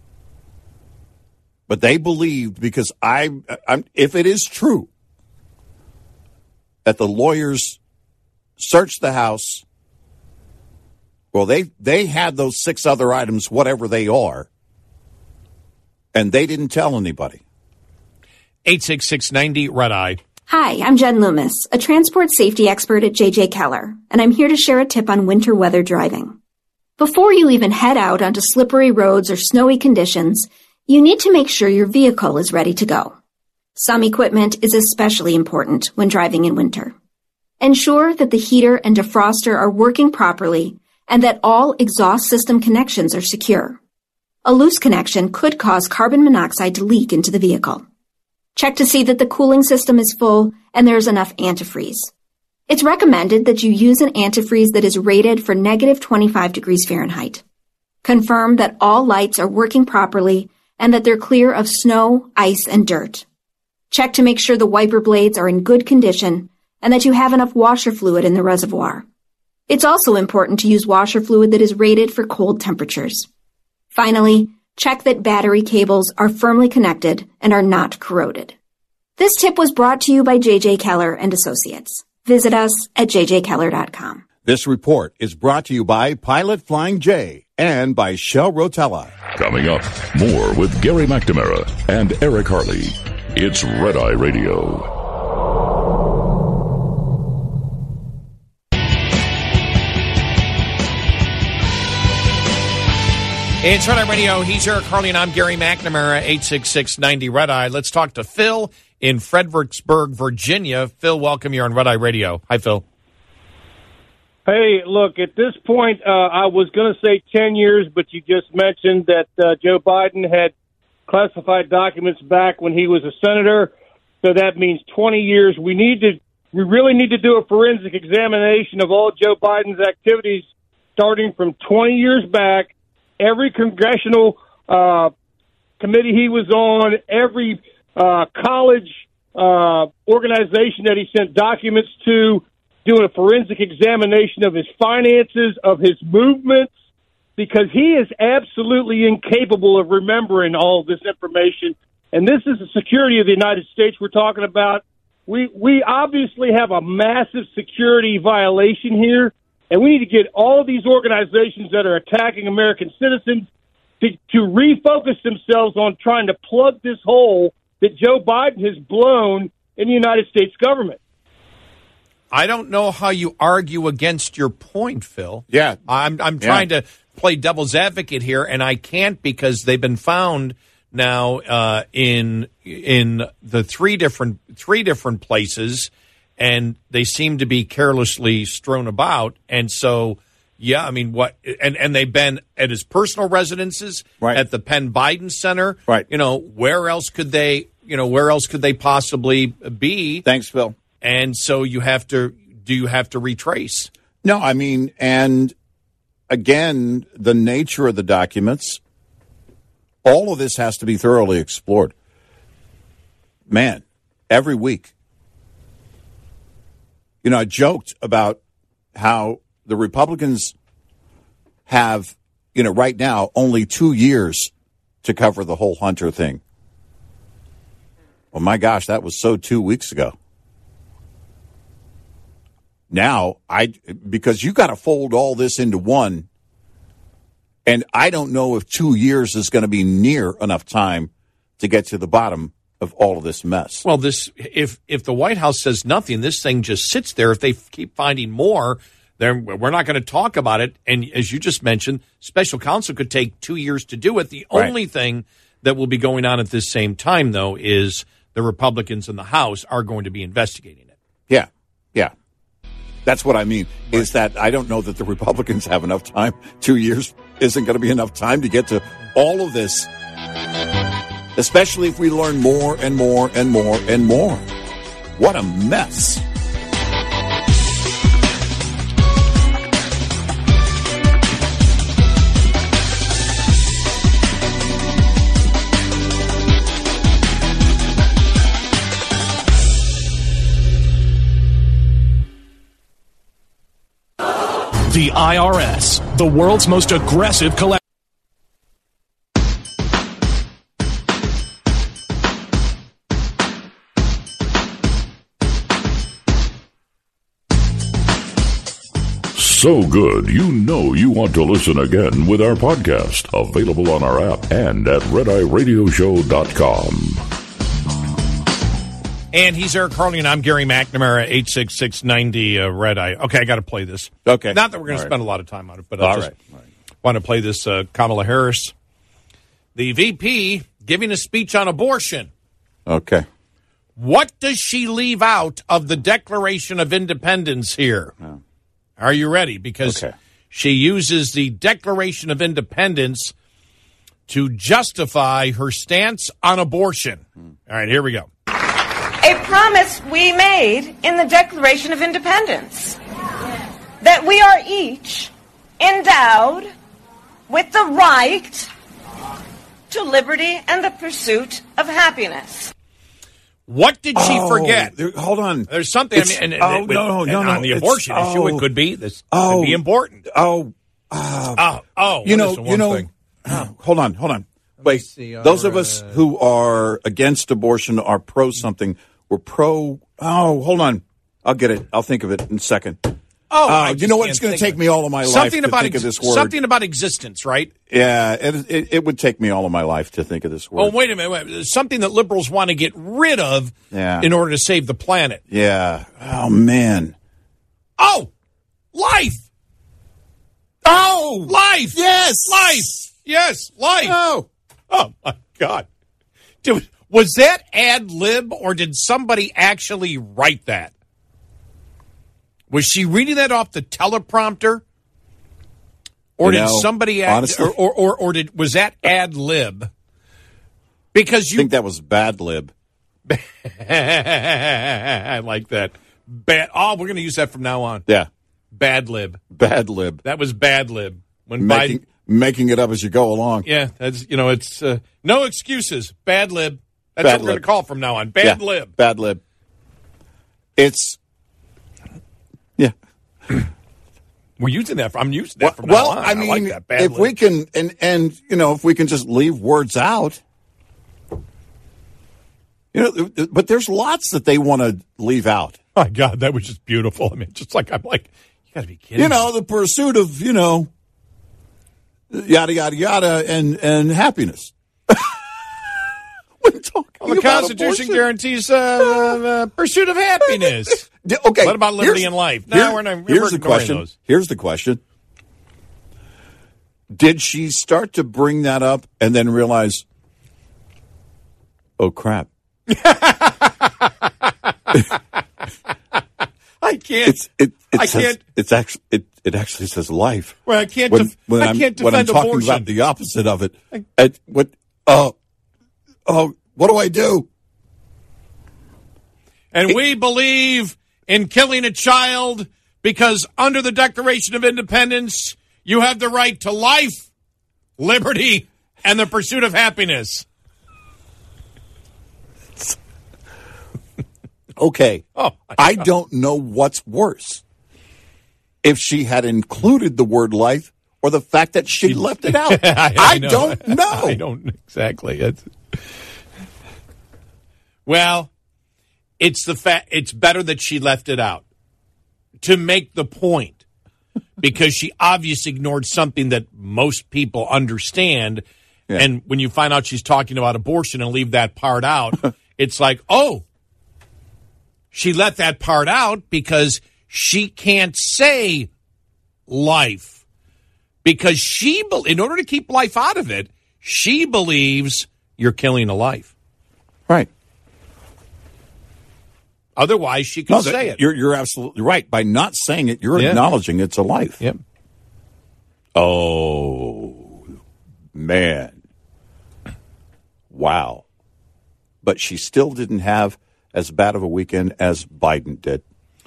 But they believed, because if it is true that the lawyers searched the house, well, they had those 6 other items, whatever they are, and they didn't tell anybody. 866-90 Red Eye. Hi, I'm Jen Loomis, a transport safety expert at JJ Keller, and I'm here to share a tip on winter weather driving. Before you even head out onto slippery roads or snowy conditions, you need to make sure your vehicle is ready to go. Some equipment is especially important when driving in winter. Ensure that the heater and defroster are working properly and that all exhaust system connections are secure. A loose connection could cause carbon monoxide to leak into the vehicle. Check to see that the cooling system is full and there is enough antifreeze. It's recommended that you use an antifreeze that is rated for negative 25 degrees Fahrenheit. Confirm that all lights are working properly and that they're clear of snow, ice, and dirt. Check to make sure the wiper blades are in good condition and that you have enough washer fluid in the reservoir. It's also important to use washer fluid that is rated for cold temperatures. Finally, check that battery cables are firmly connected and are not corroded. This tip was brought to you by JJ Keller and Associates. Visit us at jjkeller.com. This report is brought to you by Pilot Flying J and by Shell Rotella. Coming up, more with Gary McNamara and Eric Harley. It's Red Eye Radio. It's Red Eye Radio. He's Eric Harley, and I'm Gary McNamara, 866-90 Red Eye. Let's talk to Phil in Fredericksburg, Virginia. Phil, welcome. You're on Red Eye Radio. Hi, Phil. Hey, look, at this point, I was going to say 10 years, but you just mentioned that Joe Biden had classified documents back when he was a senator, so that means 20 years. We really need to do a forensic examination of all Joe Biden's activities starting from 20 years back. Every congressional committee he was on, every college organization that he sent documents to, doing a forensic examination of his finances, of his movements, because he is absolutely incapable of remembering all this information. And this is the security of the United States we're talking about. We obviously have a massive security violation here. And we need to get all these organizations that are attacking American citizens to refocus themselves on trying to plug this hole that Joe Biden has blown in the United States government. I don't know how you argue against your point, Phil. Yeah. I'm trying to play devil's advocate here, and I can't, because they've been found now in the three different places, and they seem to be carelessly strewn about. And so, yeah, I mean, what? And they've been at his personal residences, right, at the Penn Biden Center, right. You know, where else could they possibly be? Thanks, Phil. And so you have to retrace? No, I mean, and again, the nature of the documents, all of this has to be thoroughly explored. Man, every week. You know, I joked about how the Republicans have, you know, right now only 2 years to cover the whole Hunter thing. Well, my gosh, that was so 2 weeks ago. Now, because you got to fold all this into one, and I don't know if 2 years is going to be near enough time to get to the bottom of all of this mess. Well, if the White House says nothing, this thing just sits there. If they keep finding more, we're not going to talk about it. And as you just mentioned, special counsel could take 2 years to do it. The only thing that will be going on at this same time, though, is the Republicans in the House are going to be investigating it. Yeah. That's what I mean, is that I don't know that the Republicans have enough time. 2 years isn't going to be enough time to get to all of this, especially if we learn more and more and more and more. What a mess. The IRS, the world's most aggressive collector. So good, you know you want to listen again with our podcast, available on our app and at RedEyeRadioShow.com. And he's Eric Carly, and I'm Gary McNamara, 866-90 Red Eye. Okay, I got to play this. Okay. Not that we're going to spend a lot of time on it, but I just want to play this. Kamala Harris, the VP, giving a speech on abortion. Okay. What does she leave out of the Declaration of Independence here? Oh. Are you ready? Because she uses the Declaration of Independence to justify her stance on abortion. All right, here we go. A promise we made in the Declaration of Independence that we are each endowed with the right to liberty and the pursuit of happiness. What did she forget? Hold on. There's something. No. On the abortion issue, it could be this. Could be important. Hold on. Wait, those of us who are against abortion are pro something. We're pro. Oh, hold on. I'll get it. I'll think of it in a second. You know what? It's going to take me all of my life to think of this word. Something about existence, right? Yeah, it would take me all of my life to think of this word. Oh, wait a minute. Something that liberals want to get rid of in order to save the planet. Yeah. Oh, man. Oh, life. Oh, life. Yes. Life. Yes, life. Oh, my God. Dude, was that ad lib or did somebody actually write that? Was she reading that off the teleprompter? Or did somebody honestly, was that ad lib? Because I think that was bad lib. I like that. We're going to use that from now on. Yeah. Bad lib. Bad lib. That was bad lib. When making it up as you go along. Yeah, that's it's no excuses. Bad lib. That's what we're going to call from now on. Bad lib. Bad lib. It's we're using that. I'm using that from now on. I mean, like that. Bad if lib. we can, and if we can just leave words out, but there's lots that they want to leave out. Oh, my God, that was just beautiful. I mean, I'm like, you got to be kidding me. The pursuit of, yada, yada, yada, and happiness. The Constitution guarantees pursuit of happiness. Okay. What about liberty and life? No, we're not. Here's the question. Those. Here's the question. Did she start to bring that up and then realize, oh, crap. I can't. It actually says life. Well, I can't. When I'm defend talking abortion. about the opposite of it. What do I do? And we believe in killing a child because under the Declaration of Independence, you have the right to life, liberty, and the pursuit of happiness. Okay. I don't know what's worse. If she had included the word life or the fact that she left it out. I don't know. I don't exactly. Well, it's the fact. It's better that she left it out to make the point, because she obviously ignored something that most people understand. Yeah. And when you find out she's talking about abortion and leave that part out, it's like, oh, she let that part out because she can't say life because in order to keep life out of it, she believes you're killing a life. Right. Otherwise, she could say it. You're absolutely right. By not saying it, you're acknowledging it's a life. Yep. Oh, man. Wow. But she still didn't have as bad of a weekend as Biden did.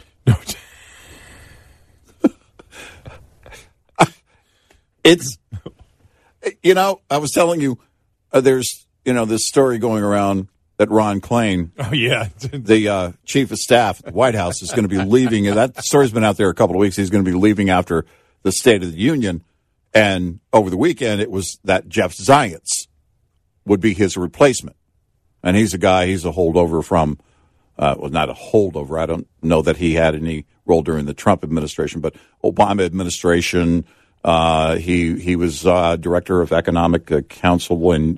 It's, I was telling you, there's, this story going around that Ron Klain, the chief of staff at the White House, is going to be leaving. That story's been out there a couple of weeks. He's going to be leaving after the State of the Union. And over the weekend, it was that Jeff Zients would be his replacement. And he's a holdover from, not a holdover. I don't know that he had any role during the Trump administration, but Obama administration. He was director of economic council and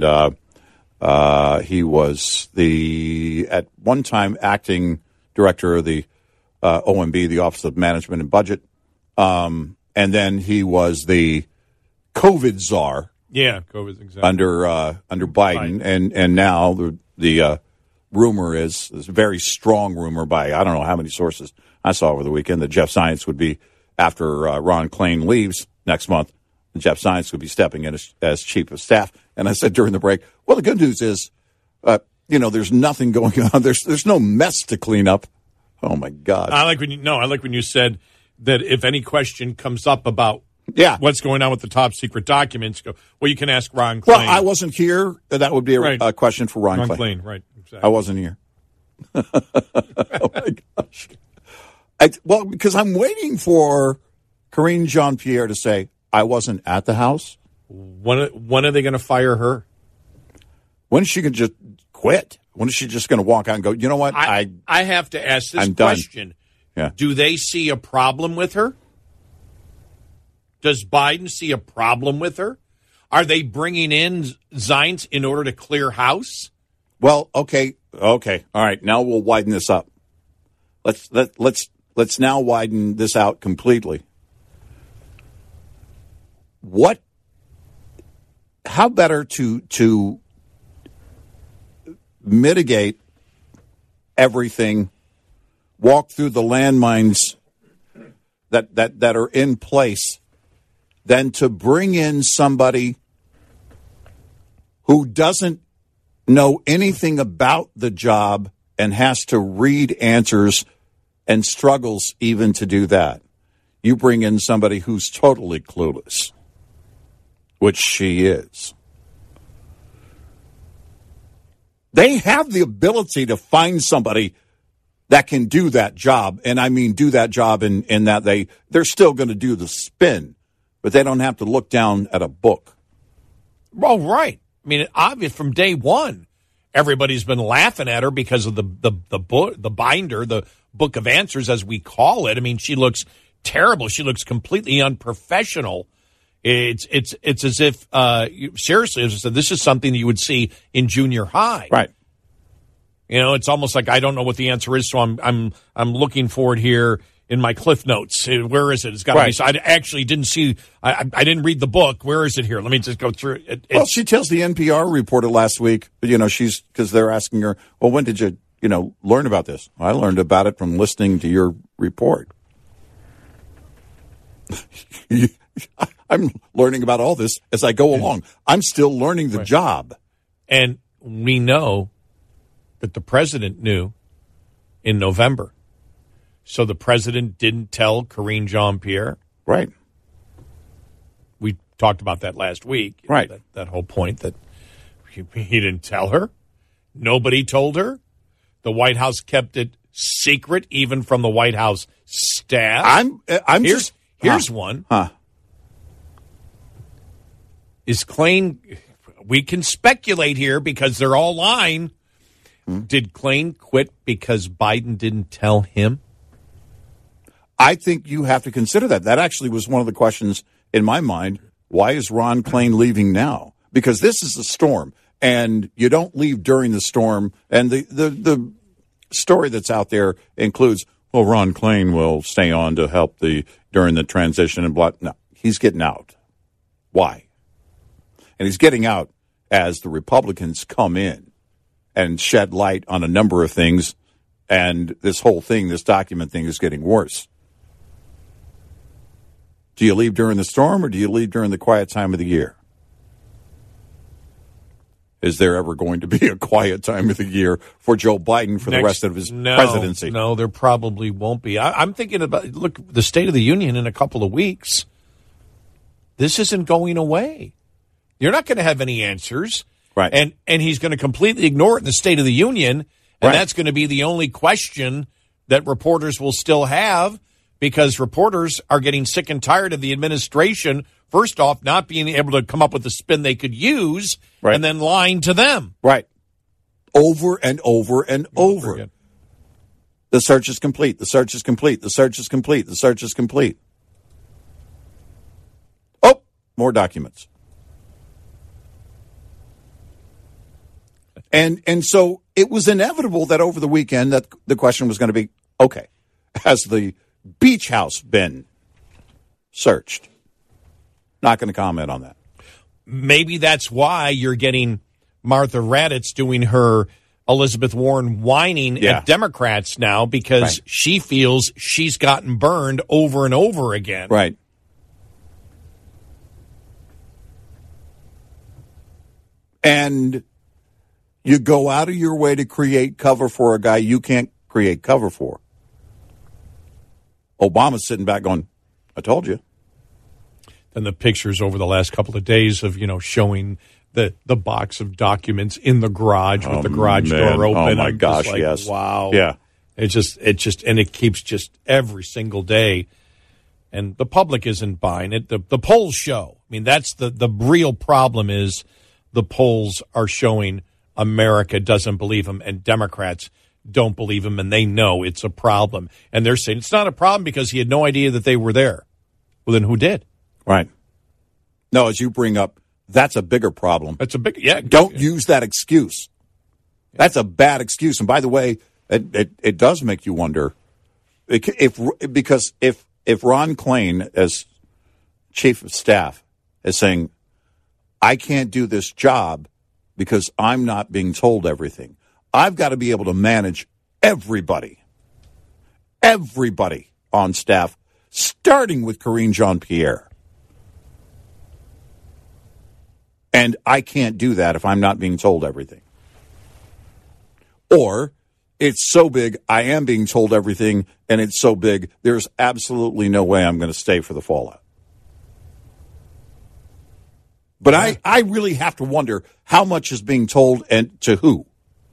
he was at one time acting director of the OMB, the Office of Management and Budget. And then he was the COVID czar. Yeah, COVID, exactly. Under Biden. And now the rumor is, there's a very strong rumor by I don't know how many sources I saw over the weekend, that Jeff Zients would be, after Ron Klain leaves next month, Jeff Zients would be stepping in as chief of staff. And I said during the break, well, the good news is, there's nothing going on. There's no mess to clean up. Oh my God! I like when you said that if any question comes up about what's going on with the top secret documents, you can ask Ron Klain. Well, I wasn't here. That would be a question for Ron Klain. Right? Exactly. I wasn't here. Oh my gosh! Because I'm waiting for Karine Jean-Pierre to say, I wasn't at the house. When are they going to fire her? When is she going to just quit? When is she just going to walk out and go, you know what? I have to ask this I'm question. Done. Yeah. Do they see a problem with her? Does Biden see a problem with her? Are they bringing in Zients in order to clear house? Well, okay. All right. Now we'll widen this up. Let's now widen this out completely. How better to mitigate everything, walk through the landmines that are in place, than to bring in somebody who doesn't know anything about the job and has to read answers and struggles even to do that. You bring in somebody who's totally clueless, which she is. They have the ability to find somebody that can do that job. And I mean do that job in that they're still going to do the spin, but they don't have to look down at a book. Well, right. I mean, obvious from day one, everybody's been laughing at her because of the book, the binder, the book of answers, as we call it. I mean, she looks terrible. She looks completely unprofessional. It's as if seriously, as I said, this is something that you would see in junior high. Right. It's almost like I don't know what the answer is, so I'm looking for it here in my Cliff Notes. Where is it? It's got to be. So I actually didn't see. I didn't read the book. Where is it here? Let me just go through it. Well, she tells the NPR reporter last week. She's because they're asking her, well, when did you learn about this? I learned about it from listening to your report. I'm learning about all this as I go along. I'm still learning the job. And we know that the president knew in November. So the president didn't tell Karine Jean-Pierre. Right. We talked about that last week. Right. That whole point that he didn't tell her. Nobody told her. The White House kept it secret, even from the White House staff. Here's one. Is Klain, we can speculate here because they're all lying. Did Klain quit because Biden didn't tell him? I think you have to consider that. That actually was one of the questions in my mind. Why is Ron Klain leaving now? Because this is a storm, and you don't leave during the storm. And the story that's out there includes, well, Ron Klain will stay on to help during the transition and blah. No, he's getting out. Why? And he's getting out as the Republicans come in and shed light on a number of things, and this whole thing, this document thing, is getting worse. Do you leave during the storm, or do you leave during the quiet time of the year? Is there ever going to be a quiet time of the year for Joe Biden for the rest of his presidency? No, there probably won't be. I'm thinking about, look, the State of the Union in a couple of weeks. This isn't going away. You're not going to have any answers. Right. And he's going to completely ignore it in the State of the Union, and that's going to be the only question that reporters will still have, because reporters are getting sick and tired of the administration, first off, not being able to come up with a spin they could use, and then lying to them. Right. Over and over and over. The search is complete. The search is complete. The search is complete. The search is complete. Oh, more documents. And so it was inevitable that over the weekend that the question was going to be, okay, has the beach house been searched? Not going to comment on that. Maybe that's why you're getting Martha Raddatz doing her Elizabeth Warren whining at Democrats now, because she feels she's gotten burned over and over again. Right. And you go out of your way to create cover for a guy you can't create cover for. Obama's sitting back going, I told you. And the pictures over the last couple of days of, showing the box of documents in the garage with the garage door open. Oh, my gosh, like, yes. Wow. Yeah. And it keeps just every single day. And the public isn't buying it. The polls show. I mean, that's the real problem is the polls are showing America doesn't believe him, and Democrats don't believe him, and they know it's a problem. And they're saying it's not a problem because he had no idea that they were there. Well, then who did? Right. No, as you bring up, that's a bigger problem. That's a big, Don't use that excuse. That's a bad excuse. And by the way, it does make you wonder if Ron Klain, as chief of staff, is saying, I can't do this job because I'm not being told everything. I've got to be able to manage everybody on staff, starting with Karine Jean-Pierre. And I can't do that if I'm not being told everything. Or it's so big, I am being told everything, and it's so big, there's absolutely no way I'm going to stay for the fallout. But I really have to wonder how much is being told and to who.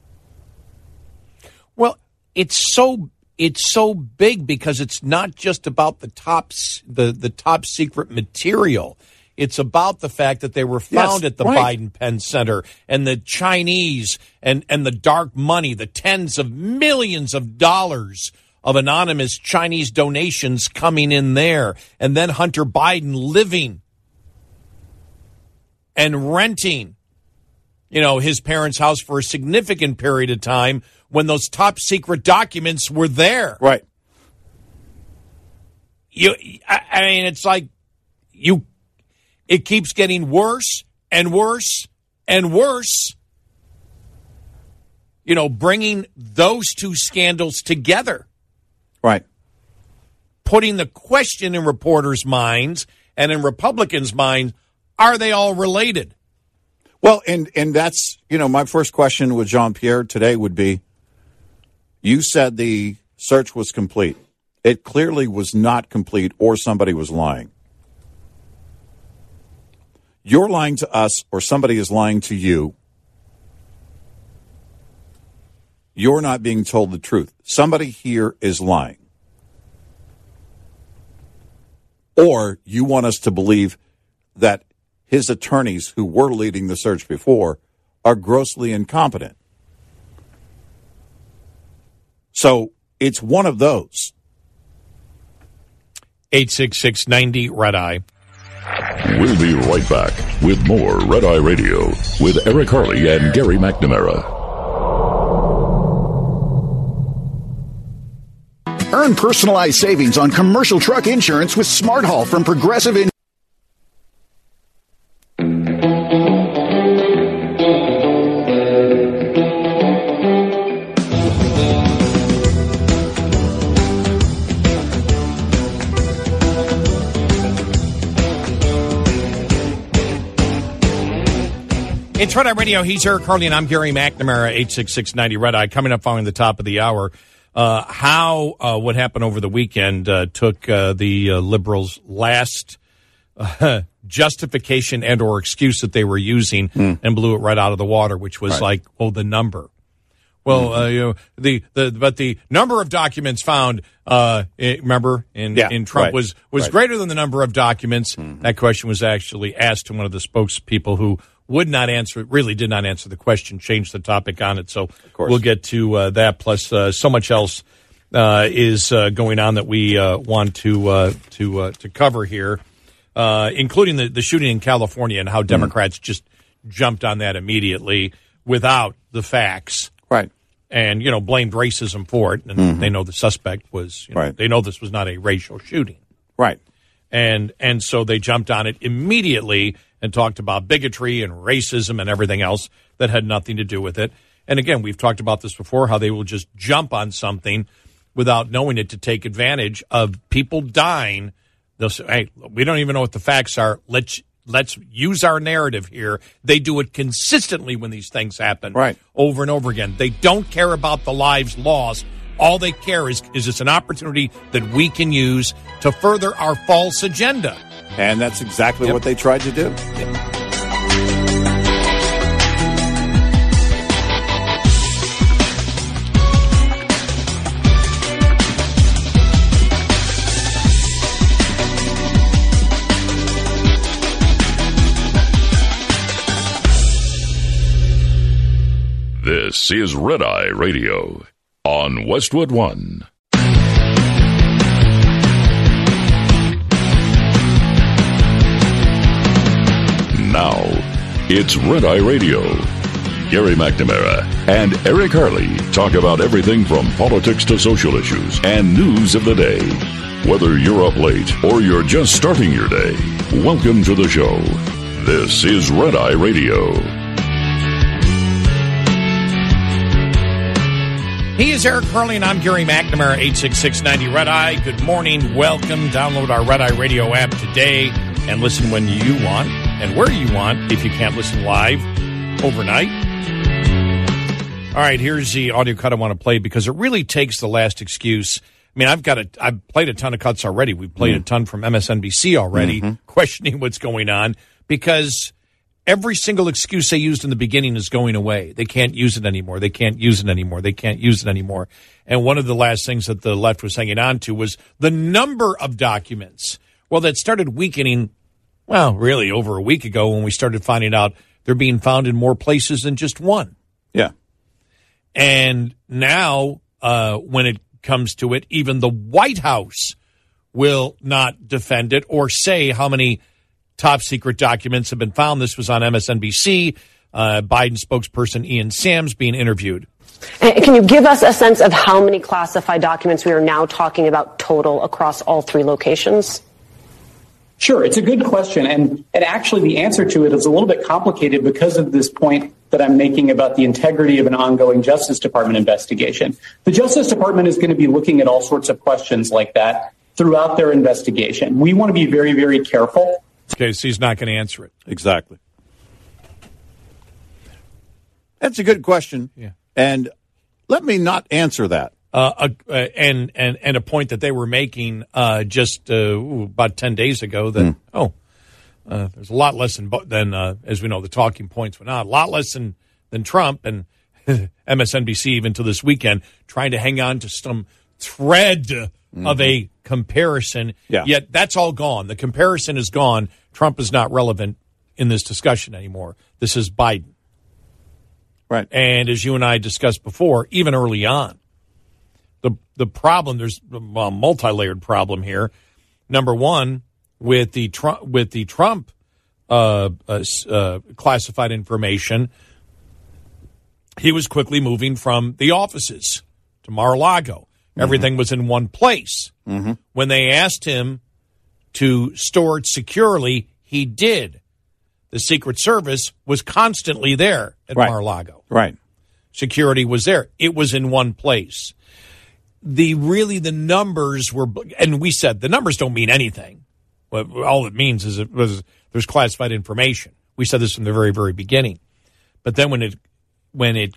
Well, it's so big because it's not just about the top secret material. It's about the fact that they were found at the Biden Penn Center, and the Chinese and the dark money, the tens of millions of dollars of anonymous Chinese donations coming in there, and then Hunter Biden living and renting, his parents' house for a significant period of time when those top secret documents were there. Right. It's like it keeps getting worse and worse and worse. Bringing those two scandals together. Right. Putting the question in reporters' minds and in Republicans' minds, are they all related? Well, and that's, my first question with Jean-Pierre today would be, you said the search was complete. It clearly was not complete, or somebody was lying. You're lying to us, or somebody is lying to you. You're not being told the truth. Somebody here is lying. Or you want us to believe that his attorneys, who were leading the search before, are grossly incompetent. So it's one of those. 866-90-RED-EYE. We'll be right back with more Red Eye Radio with Eric Harley and Gary McNamara. Earn personalized savings on commercial truck insurance with Smart Haul from Progressive Insurance. It's Red Eye Radio. He's Eric Carly, and I'm Gary McNamara, 86690 Red Eye. Coming up following the top of the hour, how what happened over the weekend took the liberals' last justification and or excuse that they were using and blew it right out of the water, which was like, oh, the number. Well, but the number of documents found, remember, in Trump was greater than the number of documents. That question was actually asked to one of the spokespeople who would not answer, really did not answer the question, changed the topic on it. So we'll get to that. Plus, so much else is going on that we want to cover here, including the shooting in California and how Democrats just jumped on that immediately without the facts. Right. And, blamed racism for it. And they know the suspect was, they know this was not a racial shooting. Right. And so they jumped on it immediately and talked about bigotry and racism and everything else that had nothing to do with it. And again, we've talked about this before, how they will just jump on something without knowing it to take advantage of people dying. They'll say, hey, we don't even know what the facts are. Let's use our narrative here. They do it consistently when these things happen over and over again. They don't care about the lives lost. All they care is it's an opportunity that we can use to further our false agenda. And that's exactly what they tried to do. This is Red Eye Radio on Westwood One. Now, it's Red Eye Radio. Gary McNamara and Eric Harley talk about everything from politics to social issues and news of the day. Whether you're up late or you're just starting your day, welcome to the show. This is Red Eye Radio. He is Eric Harley, and I'm Gary McNamara, 86690 Red Eye. Good morning. Welcome. Download our Red Eye Radio app today and listen when you want and where you want if you can't listen live overnight. All right, here's the audio cut I want to play because it really takes the last excuse. I mean, I've played a ton of cuts already. We've played a ton from MSNBC already, questioning what's going on because every single excuse they used in the beginning is going away. They can't use it anymore. They can't use it anymore. They can't use it anymore. And one of the last things that the left was hanging on to was the number of documents. Well, that started weakening, well, really over a week ago when we started finding out they're being found in more places than just one. Yeah. And now, when it comes to it, even the White House will not defend it or say how many top secret documents have been found. This was on MSNBC. Biden spokesperson Ian Sams being interviewed. Can you give us a sense of how many classified documents we are now talking about total across all three locations? Sure, it's a good question. And actually the answer to it is a little bit complicated because of this point that I'm making about the integrity of an ongoing Justice Department investigation. The Justice Department is going to be looking at all sorts of questions like that throughout their investigation. We want to be very, very careful. Okay, so he's not going to answer it. Exactly. That's a good question. Yeah. And let me not answer that. And a point that they were making just about 10 days ago that, there's a lot less than as we know, the talking points went out, a lot less than Trump and MSNBC even to this weekend trying to hang on to some thread of a comparison. Yeah. Yet that's all gone. The comparison is gone. Trump is not relevant in this discussion anymore. This is Biden. Right. And as you and I discussed before, even early on, the problem, there's a multi-layered problem here. Number one, with the Trump classified information, he was quickly moving from the offices to Mar-a-Lago. Everything was in one place. Mm-hmm. When they asked him to store it securely, he did. The Secret Service was constantly there at Mar-a-Lago. Right. Security was there. It was in one place. The numbers were, and we said the numbers don't mean anything. All it means is there's classified information. We said this from the very, very beginning. But then when it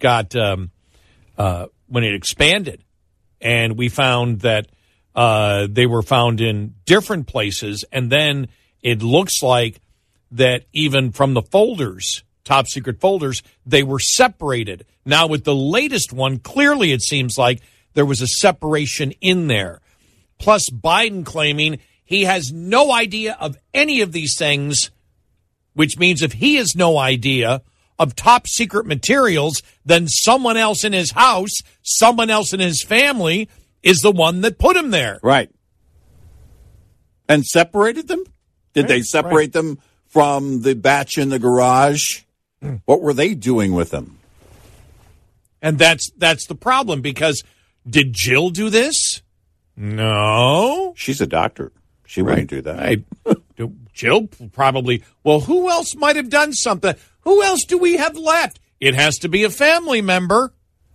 expanded, and we found that they were found in different places, and then it looks like that even from the folders, top secret folders, they were separated. Now with the latest one, clearly it seems like there was a separation in there. Plus Biden claiming he has no idea of any of these things, which means if he has no idea of top secret materials, then someone else in his house, someone else in his family is the one that put him there. Right. And separated them? Did they separate them from the batch in the garage? What were they doing with them? And that's the problem, because did Jill do this? No. She's a doctor. She wouldn't do that. Jill probably. Well, who else might have done something? Who else do we have left? It has to be a family member.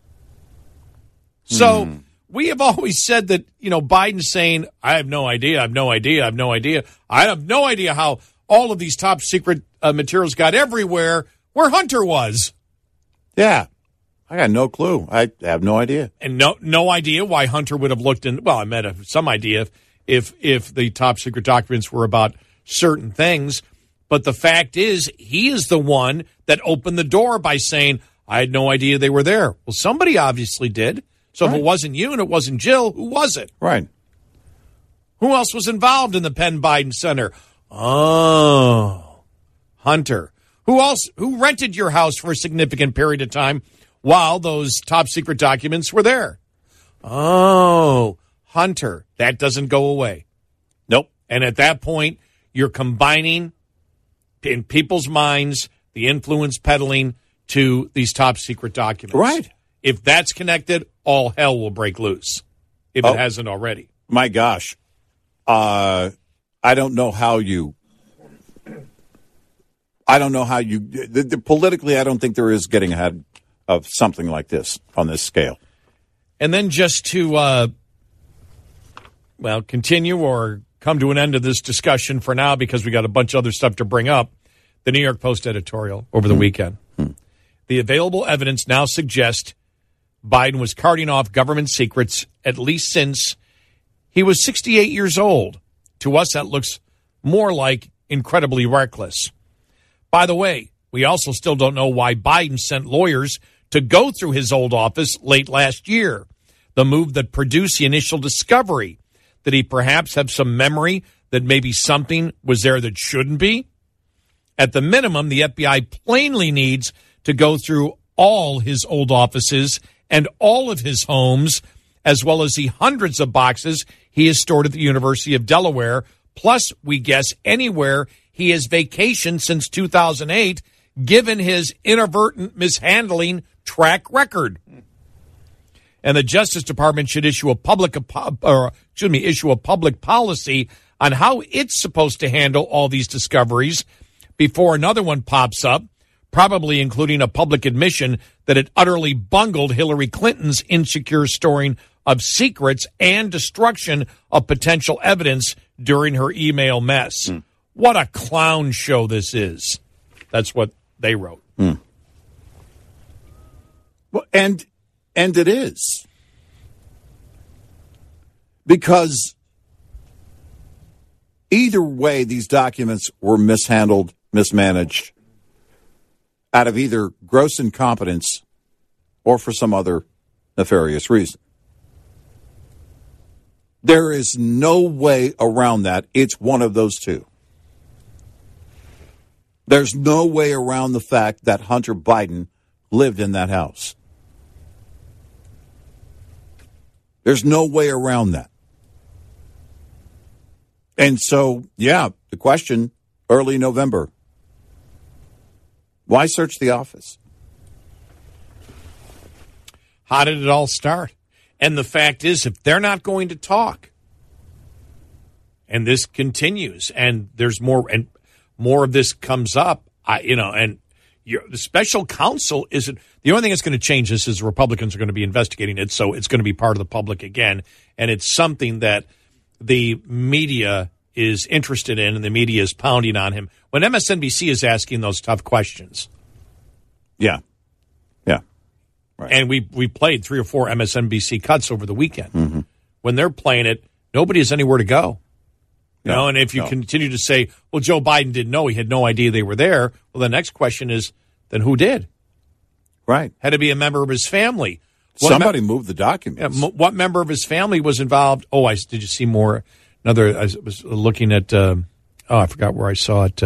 So we have always said that, Biden's saying, I have no idea. I have no idea how all of these top secret materials got everywhere where Hunter was. Yeah. I got no clue. I have no idea. And no idea why Hunter would have looked in. Well, I might have some idea if the top secret documents were about certain things. But the fact is, he is the one that opened the door by saying, I had no idea they were there. Well, somebody obviously did. So if it wasn't you and it wasn't Jill, who was it? Right. Who else was involved in the Penn Biden Center? Oh, Hunter. Who else? Who rented your house for a significant period of time while those top secret documents were there? Oh, Hunter. That doesn't go away. Nope. And at that point, you're combining in people's minds the influence peddling to these top secret documents. Right. If that's connected, all hell will break loose, if it hasn't already. My gosh. I don't know how you politically, I don't think there is getting ahead of something like this on this scale. And then just to, continue or come to an end of this discussion for now, because we got a bunch of other stuff to bring up, the New York Post editorial over the weekend. The available evidence now suggests Biden was carting off government secrets at least since he was 68 years old. To us, that looks more like incredibly reckless. By the way, we also still don't know why Biden sent lawyers to go through his old office late last year. The move that produced the initial discovery. Did he perhaps have some memory that maybe something was there that shouldn't be? At the minimum, the FBI plainly needs to go through all his old offices and all of his homes, as well as the hundreds of boxes he has stored at the University of Delaware, plus, we guess, anywhere he has vacationed since 2008, given his inadvertent mishandling track record. And the Justice Department should issue a public policy on how it's supposed to handle all these discoveries before another one pops up, probably including a public admission that it utterly bungled Hillary Clinton's insecure storing of secrets and destruction of potential evidence during her email mess. What a clown show this is. That's what they wrote. Well, and it is. Because either way, these documents were mishandled, mismanaged, out of either gross incompetence or for some other nefarious reason. There is no way around that. It's one of those two. There's no way around the fact that Hunter Biden lived in that house. There's no way around that. And so, the question, early November, why search the office? How did it all start? And the fact is, if they're not going to talk, and this continues, and there's more of this comes up, the special counsel isn't the only thing that's going to change. This is Republicans are going to be investigating it, so it's going to be part of the public again, and it's something that the media is interested in, and the media is pounding on him when MSNBC is asking those tough questions. Yeah. Right. And we played 3 or 4 MSNBC cuts over the weekend. Mm-hmm. When they're playing it, nobody has anywhere to go. And if you continue to say, well, Joe Biden didn't know, he had no idea they were there, well, the next question is, then who did? Right. Had to be a member of his family. Somebody moved the documents. What member of his family was involved? Oh, did you see more? I was looking at, I forgot where I saw it.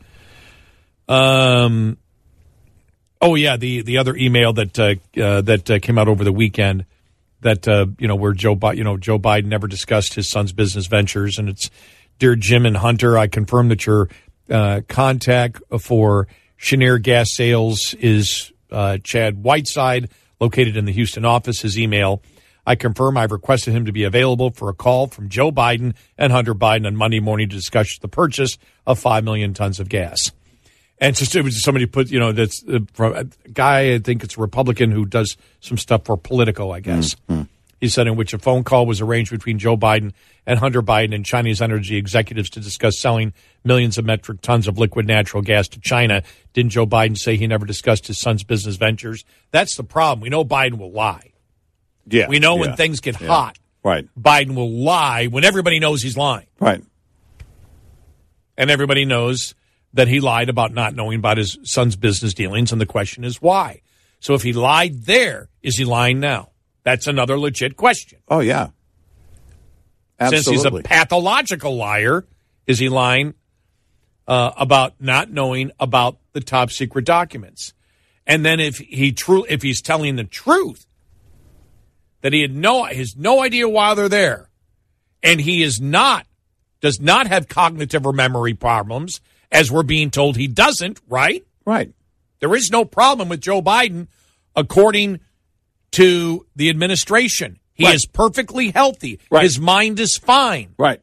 The other email that came out over the weekend that, where Joe Biden never discussed his son's business ventures. And it's, Dear Jim and Hunter, I confirm that your contact for Cheniere Gas Sales is Chad Whiteside, located in the Houston office. His email, I confirm I've requested him to be available for a call from Joe Biden and Hunter Biden on Monday morning to discuss the purchase of 5 million tons of gas. And it was somebody put, that's from a guy, I think it's a Republican who does some stuff for Politico, I guess. Mm-hmm. He said in which a phone call was arranged between Joe Biden and Hunter Biden and Chinese energy executives to discuss selling millions of metric tons of liquid natural gas to China. Didn't Joe Biden say he never discussed his son's business ventures? That's the problem. We know Biden will lie. Yeah. We know when things get hot. Right. Biden will lie when everybody knows he's lying. Right. And everybody knows that he lied about not knowing about his son's business dealings, and the question is why. So if he lied there, is he lying now? That's another legit question. Oh, yeah. Absolutely. Since he's a pathological liar, is he lying about not knowing about the top secret documents? And then if he's telling the truth, that he has no idea why they're there, and he does not have cognitive or memory problems, as we're being told he doesn't, right? Right. There is no problem with Joe Biden, according to the administration. He is perfectly healthy. Right. His mind is fine. Right.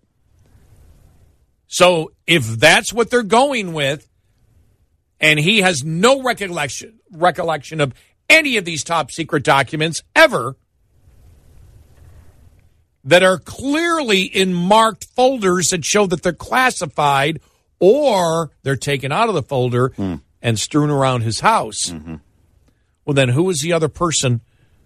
So if that's what they're going with, and he has no recollection of any of these top secret documents ever, that are clearly in marked folders that show that they're classified, or they're taken out of the folder and strewn around his house. Mm-hmm. Well, then who is the other person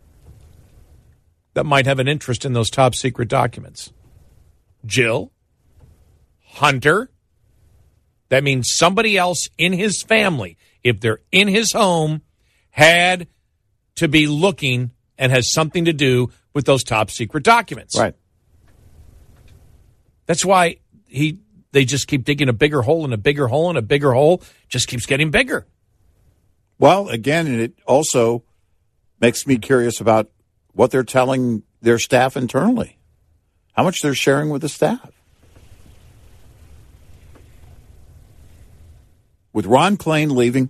that might have an interest in those top secret documents? Jill? Hunter? That means somebody else in his family, if they're in his home, had to be looking and has something to do with those top secret documents. Right. That's why they just keep digging a bigger hole and a bigger hole and a bigger hole. Just keeps getting bigger. Well, again, it also makes me curious about what they're telling their staff internally, how much they're sharing with the staff. With Ron Klain leaving,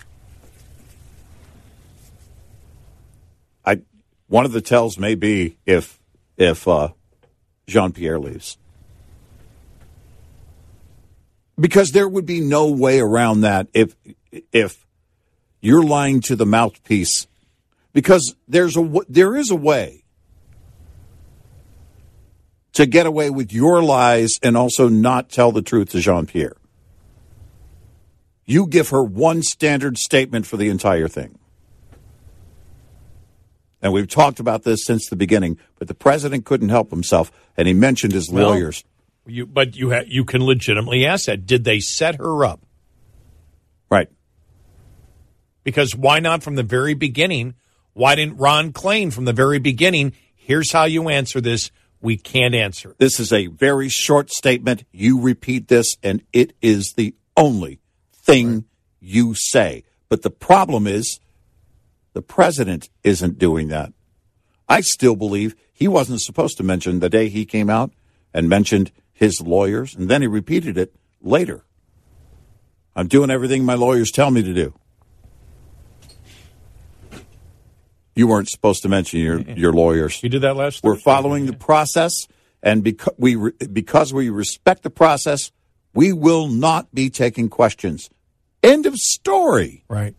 one of the tells may be if Jean-Pierre leaves. Because there would be no way around that if you're lying to the mouthpiece. Because there is a way to get away with your lies and also not tell the truth to Jean-Pierre. You give her one standard statement for the entire thing. And we've talked about this since the beginning, but the president couldn't help himself, and he mentioned his lawyers. You can legitimately ask that. Did they set her up? Right. Because why not from the very beginning? Why didn't Ron Klain from the very beginning? Here's how you answer this. We can't answer. This is a very short statement. You repeat this, and it is the only thing you say. But the problem is the president isn't doing that. I still believe he wasn't supposed to mention the day he came out and mentioned his lawyers, and then he repeated it later. I'm doing everything my lawyers tell me to do. You weren't supposed to mention your lawyers. You did that last We're Thursday, following the process, and because we respect the process, we will not be taking questions. End of story. Right.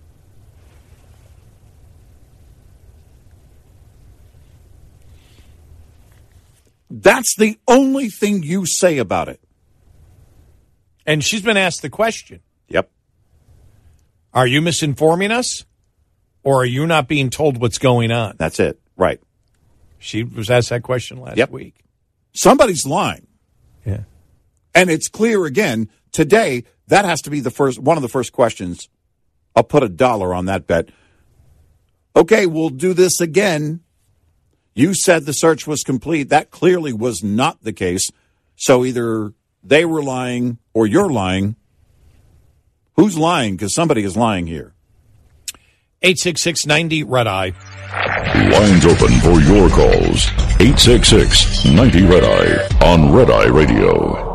That's the only thing you say about it. And she's been asked the question. Yep. Are you misinforming us? Or are you not being told what's going on? That's it. Right. She was asked that question last week. Somebody's lying. Yeah. And it's clear again, today, that has to be one of the first questions. I'll put $1 on that bet. Okay, we'll do this again. You said the search was complete. That clearly was not the case. So either they were lying or you're lying. Who's lying? Because somebody is lying here. 866-90-RED-EYE. Lines open for your calls. 866-90-RED-EYE on Red Eye Radio.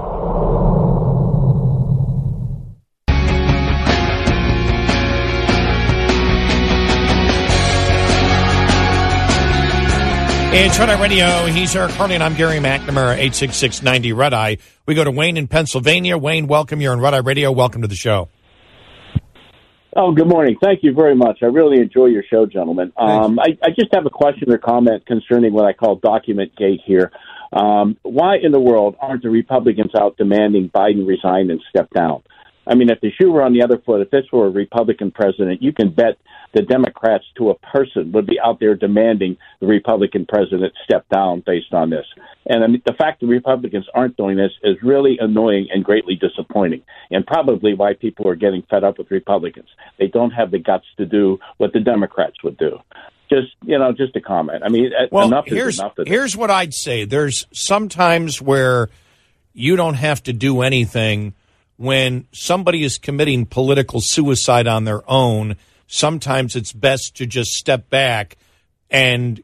It's Red Eye Radio. He's Eric Harley, and I'm Gary McNamara, 866-90-RED-EYE. We go to Wayne in Pennsylvania. Wayne, welcome. You're on Red Eye Radio. Welcome to the show. Oh, good morning. Thank you very much. I really enjoy your show, gentlemen. I just have a question or comment concerning what I call document gate here. Why in the world aren't the Republicans out demanding Biden resign and step down? I mean, if the shoe were on the other foot, if this were a Republican president, you can bet the Democrats to a person would be out there demanding the Republican president step down based on this. And I mean, the fact that Republicans aren't doing this is really annoying and greatly disappointing, and probably why people are getting fed up with Republicans. They don't have the guts to do what the Democrats would do. Just a comment. I mean, enough is enough. Here's what I'd say. There's sometimes where you don't have to do anything when somebody is committing political suicide on their own. Sometimes it's best to just step back and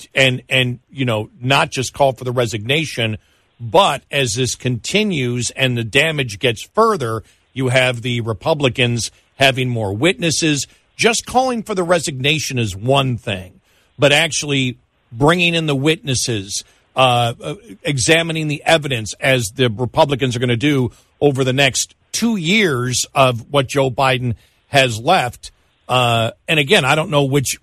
not just call for the resignation, but as this continues and the damage gets further, you have the Republicans having more witnesses. Just calling for the resignation is one thing, but actually bringing in the witnesses, examining the evidence, as the Republicans are going to do over the next 2 years of what Joe Biden has left. And again, I don't know which,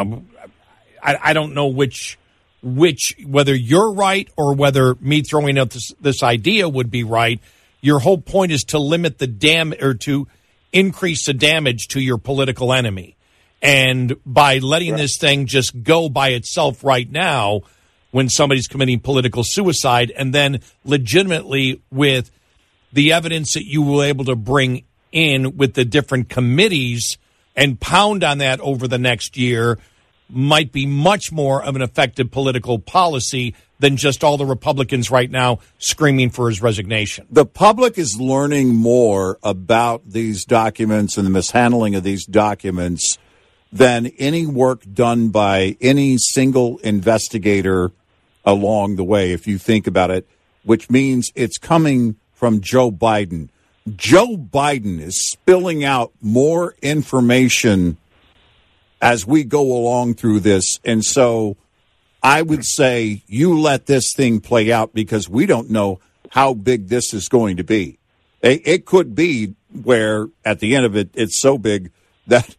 I don't know which, whether you're right or whether me throwing out this idea would be right. Your whole point is to limit the to increase the damage to your political enemy. And by letting this thing just go by itself right now, when somebody's committing political suicide, and then legitimately with the evidence that you were able to bring in with the different committees and pound on that over the next year, might be much more of an effective political policy than just all the Republicans right now screaming for his resignation. The public is learning more about these documents and the mishandling of these documents than any work done by any single investigator along the way, if you think about it, which means it's coming from Joe Biden. Joe Biden is spilling out more information as we go along through this. And so I would say you let this thing play out, because we don't know how big this is going to be. It could be where at the end of it, it's so big that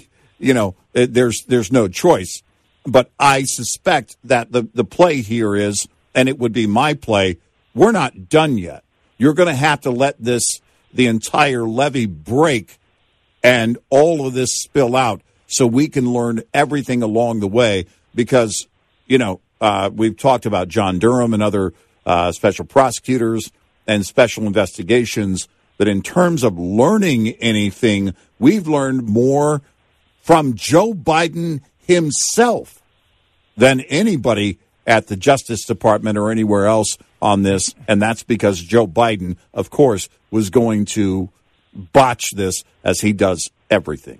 there's no choice. But I suspect that the play here is, and it would be my play, we're not done yet. You're going to have to let the entire levee break and all of this spill out so we can learn everything along the way, because, we've talked about John Durham and other special prosecutors and special investigations, but in terms of learning anything, we've learned more from Joe Biden himself than anybody at the Justice Department or anywhere else on this, and that's because Joe Biden, of course, was going to botch this as he does everything.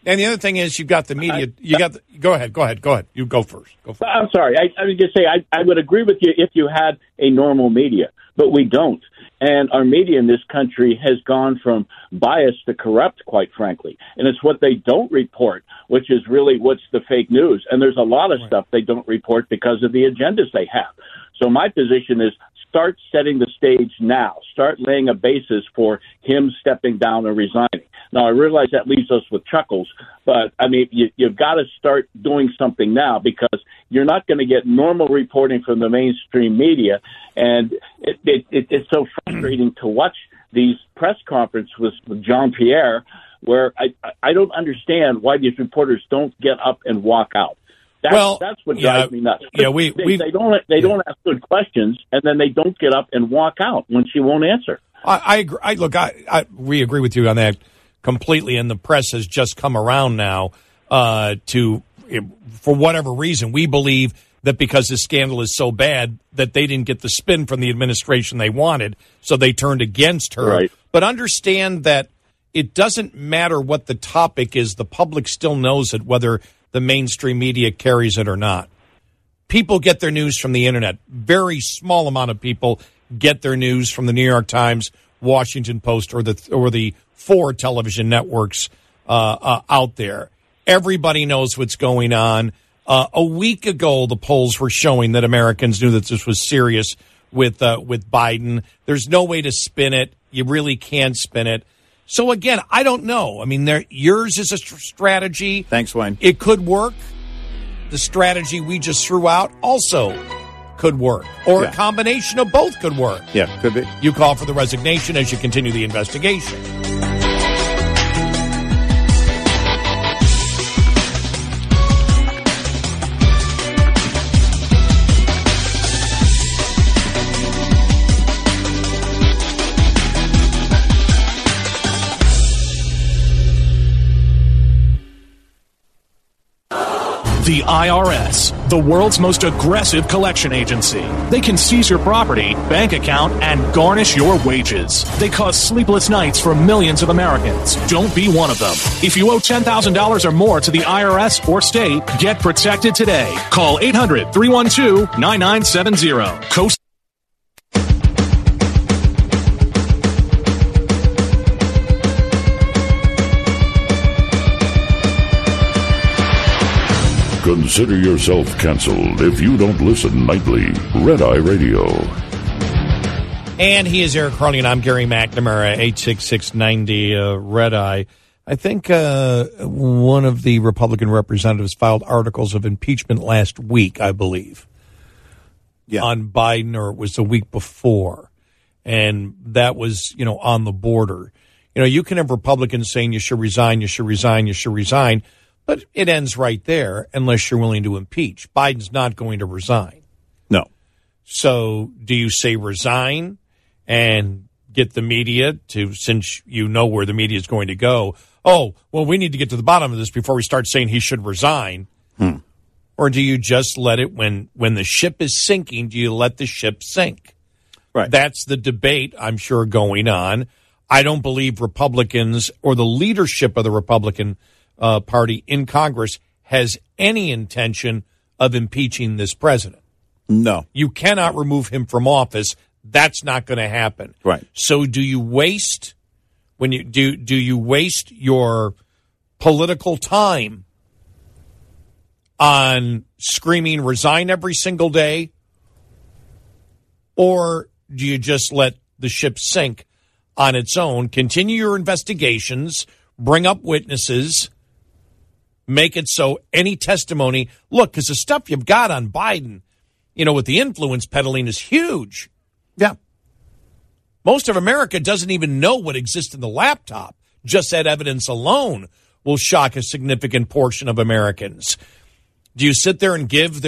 And the other thing is, you've got the media. Go ahead. You go first. I'm sorry. I was going to say I would agree with you if you had a normal media, but we don't. And our media in this country has gone from biased to corrupt, quite frankly. And it's what they don't report, which is really what's the fake news. And there's a lot of stuff they don't report because of the agendas they have. So my position is start setting the stage now. Start laying a basis for him stepping down and resigning. Now, I realize that leaves us with chuckles, but, I mean, you've got to start doing something now because you're not going to get normal reporting from the mainstream media. And it's so frustrating to watch these press conferences with Jean-Pierre where I don't understand why these reporters don't get up and walk out. That's what drives me nuts. Yeah, they don't ask good questions, and then they don't get up and walk out when she won't answer. I agree. We agree with you on that completely, and the press has just come around now to, for whatever reason, we believe that because this scandal is so bad that they didn't get the spin from the administration they wanted, so they turned against her. Right. But understand that it doesn't matter what the topic is. The public still knows it, whether the mainstream media carries it or not. People get their news from the internet. Very small amount of people get their news from the New York Times, Washington Post, or the 4 television networks out there. Everybody knows what's going on. A week ago, the polls were showing that Americans knew that this was serious with Biden. There's no way to spin it. You really can't spin it. So, again, I don't know. I mean, yours is a strategy. Thanks, Wayne. It could work. The strategy we just threw out also could work. Or a combination of both could work. Yeah, could be. You call for the resignation as you continue the investigation. The IRS, the world's most aggressive collection agency. They can seize your property, bank account, and garnish your wages. They cause sleepless nights for millions of Americans. Don't be one of them. If you owe $10,000 or more to the IRS or state, get protected today. Call 800-312-9970. Consider yourself canceled if you don't listen nightly. Red Eye Radio. And he is Eric Harley, and I'm Gary McNamara, 86690 Red Eye. I think one of the Republican representatives filed articles of impeachment last week, I believe, on Biden, or it was the week before. And that was, on the border. You can have Republicans saying you should resign, you should resign, you should resign. But it ends right there unless you're willing to impeach. Biden's not going to resign. No. So do you say resign and get the media to, since you know where the media is going to go, oh, well, we need to get to the bottom of this before we start saying he should resign? Or do you just let it, when the ship is sinking, do you let the ship sink? Right. That's the debate, I'm sure, going on. I don't believe Republicans or the leadership of the Republican party in Congress has any intention of impeaching this president. No. You cannot remove him from office. That's not going to happen. Right. So do you waste do you waste your political time on screaming resign every single day? Or do you just let the ship sink on its own, continue your investigations, bring up witnesses, make it so any testimony, look, because the stuff you've got on Biden, with the influence peddling is huge. Yeah. Most of America doesn't even know what exists in the laptop. Just that evidence alone will shock a significant portion of Americans. Do you sit there and give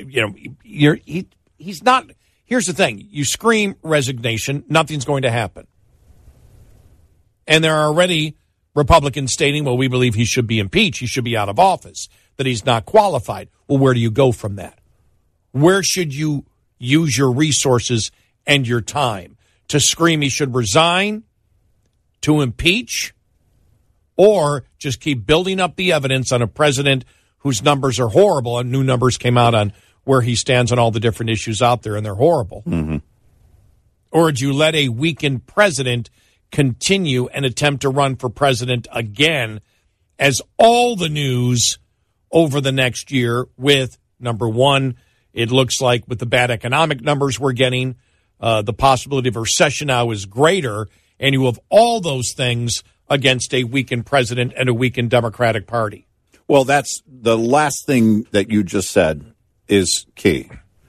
he's not, here's the thing. You scream resignation, nothing's going to happen. And there are already Republicans stating, well, we believe he should be impeached, he should be out of office, that he's not qualified. Well, where do you go from that? Where should you use your resources and your time? To scream he should resign? To impeach? or just keep building up the evidence on a president whose numbers are horrible, and new numbers came out on where he stands on all the different issues out there, and they're horrible. Mm-hmm. Or do you let a weakened president continue and attempt to run for president again as all the news over the next year with, number one, it looks like with the bad economic numbers we're getting, the possibility of a recession now is greater, and you have all those things against a weakened president and a weakened Democratic Party. Well, that's the last thing that you just said is key.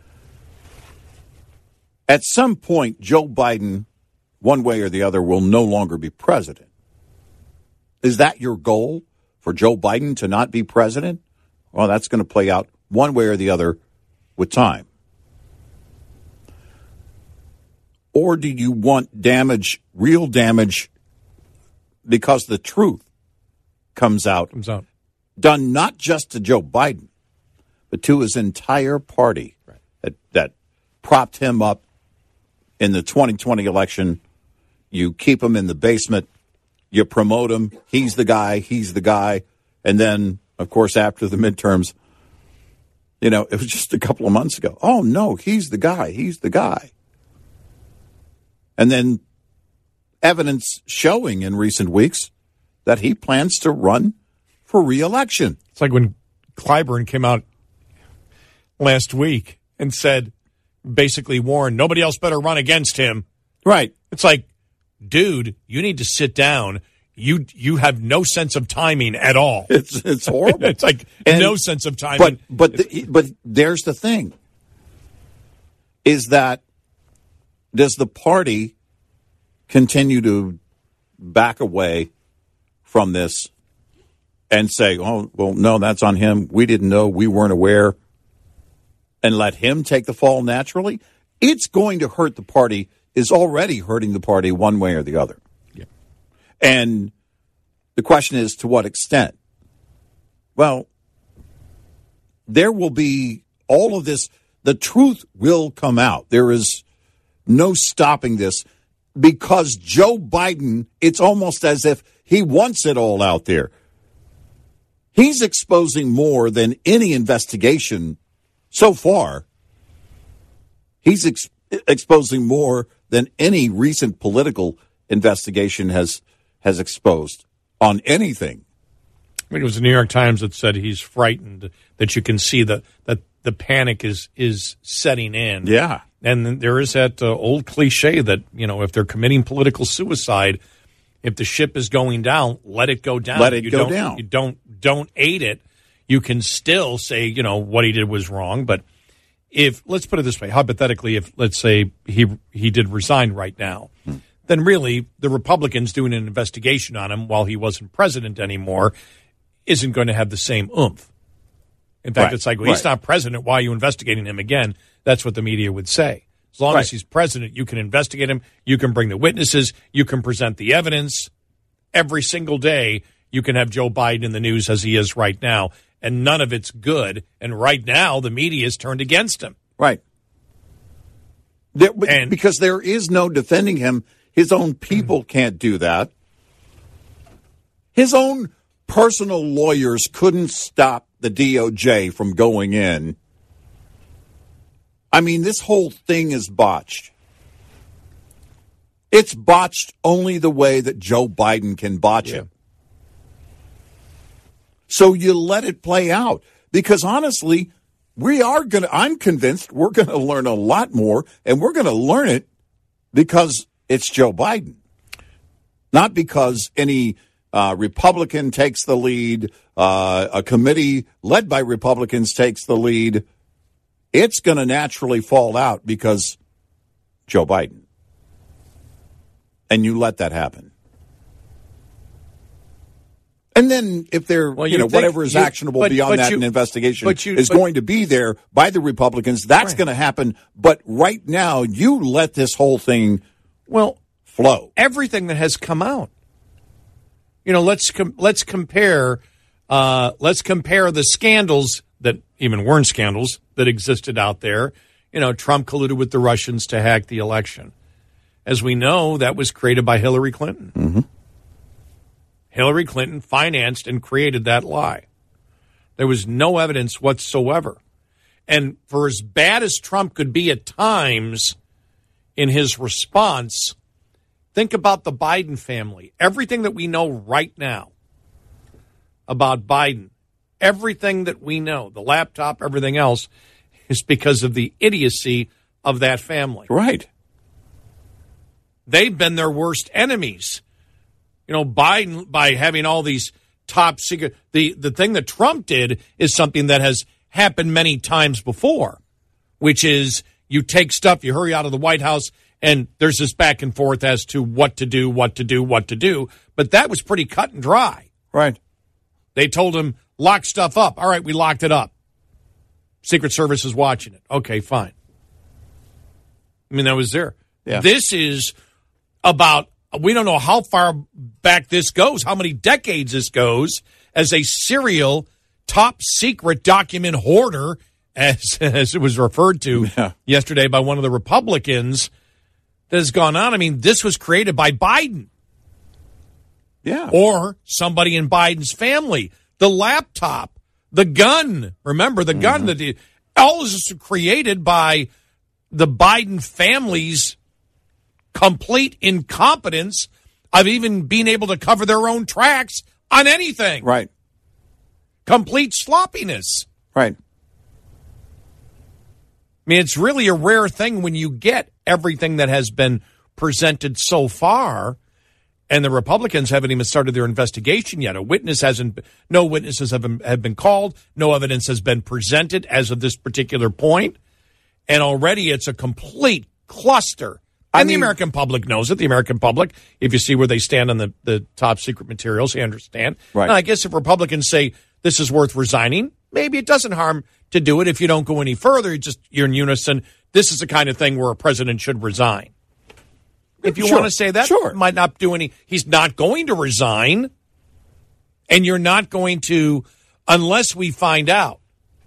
At some point, Joe Biden, one way or the other, will no longer be president. Is that your goal, for Joe Biden to not be president? Well, that's going to play out one way or the other with time. Or do you want damage, real damage, because the truth comes out, done not just to Joe Biden, but to his entire party that propped him up in the 2020 election? You keep him in the basement, you promote him, he's the guy, and then, of course, after the midterms, it was just a couple of months ago. Oh, no, he's the guy. And then evidence showing in recent weeks that he plans to run for re-election. It's like when Clyburn came out last week and said, basically warned, nobody else better run against him. Right. It's like, dude, you need to sit down. You have no sense of timing at all. It's horrible. It's like no sense of timing. But there's the thing, is that does the party continue to back away from this and say, oh, well, no, that's on him. We didn't know. We weren't aware. And let him take the fall naturally? It's going to hurt the party, is already hurting the party one way or the other. Yeah. And the question is, to what extent? Well, there will be all of this. The truth will come out. There is no stopping this, because Joe Biden, it's almost as if he wants it all out there. He's exposing more than any investigation so far. He's exposing more than any recent political investigation has exposed on anything. I mean, it was the New York Times that said he's frightened, that you can see that the panic is setting in. Yeah. And there is that old cliche that, if they're committing political suicide, if the ship is going down, let it go down. Let it go down. You don't aid it. You can still say, what he did was wrong. But let's put it this way, hypothetically, if let's say he did resign right now, then really the Republicans doing an investigation on him while he wasn't president anymore isn't going to have the same oomph. In fact, it's like, well, he's not president. Why are you investigating him again? That's what the media would say. As long as he's president, you can investigate him. You can bring the witnesses. You can present the evidence. Every single day, you can have Joe Biden in the news as he is right now, and none of it's good. And right now, the media is turned against him. Right. Because there is no defending him. His own people can't do that. His own personal lawyers couldn't stop the DOJ from going in. I mean, this whole thing is botched. It's botched only the way that Joe Biden can botch it. So you let it play out. Because honestly, I'm convinced we're going to learn a lot more, and we're going to learn it because it's Joe Biden. Not because any Republican takes the lead, a committee led by Republicans takes the lead. It's going to naturally fall out because Joe Biden. And you let that happen. And then if they're, whatever is actionable beyond that, an investigation is going to be there by the Republicans. That's going to happen. But right now, you let this whole thing flow. Everything that has come out. Let's compare the scandals that even weren't scandals that existed out there. Trump colluded with the Russians to hack the election. As we know, that was created by Hillary Clinton. Mm-hmm. Hillary Clinton financed and created that lie. There was no evidence whatsoever. And for as bad as Trump could be at times in his response, think about the Biden family. Everything that we know right now about Biden, everything that we know, the laptop, everything else, is because of the idiocy of that family. Right. They've been their worst enemies. You know, Biden, by having all these top secret, the thing that Trump did is something that has happened many times before, which is you take stuff, you hurry out of the White House, and there's this back and forth as to what to do. But that was pretty cut and dry. Right. They told him, lock stuff up. All right, we locked it up. Secret Service is watching it. Okay, fine. I mean, that was there. Yeah. This is about, we don't know how far back this goes, how many decades this goes, as a serial top secret document hoarder, as it was referred to yesterday by one of the Republicans, that has gone on. I mean, this was created by Biden. Yeah. Or somebody in Biden's family. The laptop, the gun. Remember, the gun. All this is created by the Biden family's complete incompetence of even being able to cover their own tracks on anything. Right. Complete sloppiness. Right. I mean, it's really a rare thing when you get everything that has been presented so far, and the Republicans haven't even started their investigation yet. No witnesses have been called. No evidence has been presented as of this particular point. And already it's a complete cluster. And the American public knows it. The American public, if you see where they stand on the top secret materials, they understand. Right. And I guess if Republicans say this is worth resigning, maybe it doesn't harm to do it if you don't go any further. You're in unison. This is the kind of thing where a president should resign. If you want to say that, might not do any. He's not going to resign, and you're not going to, unless we find out.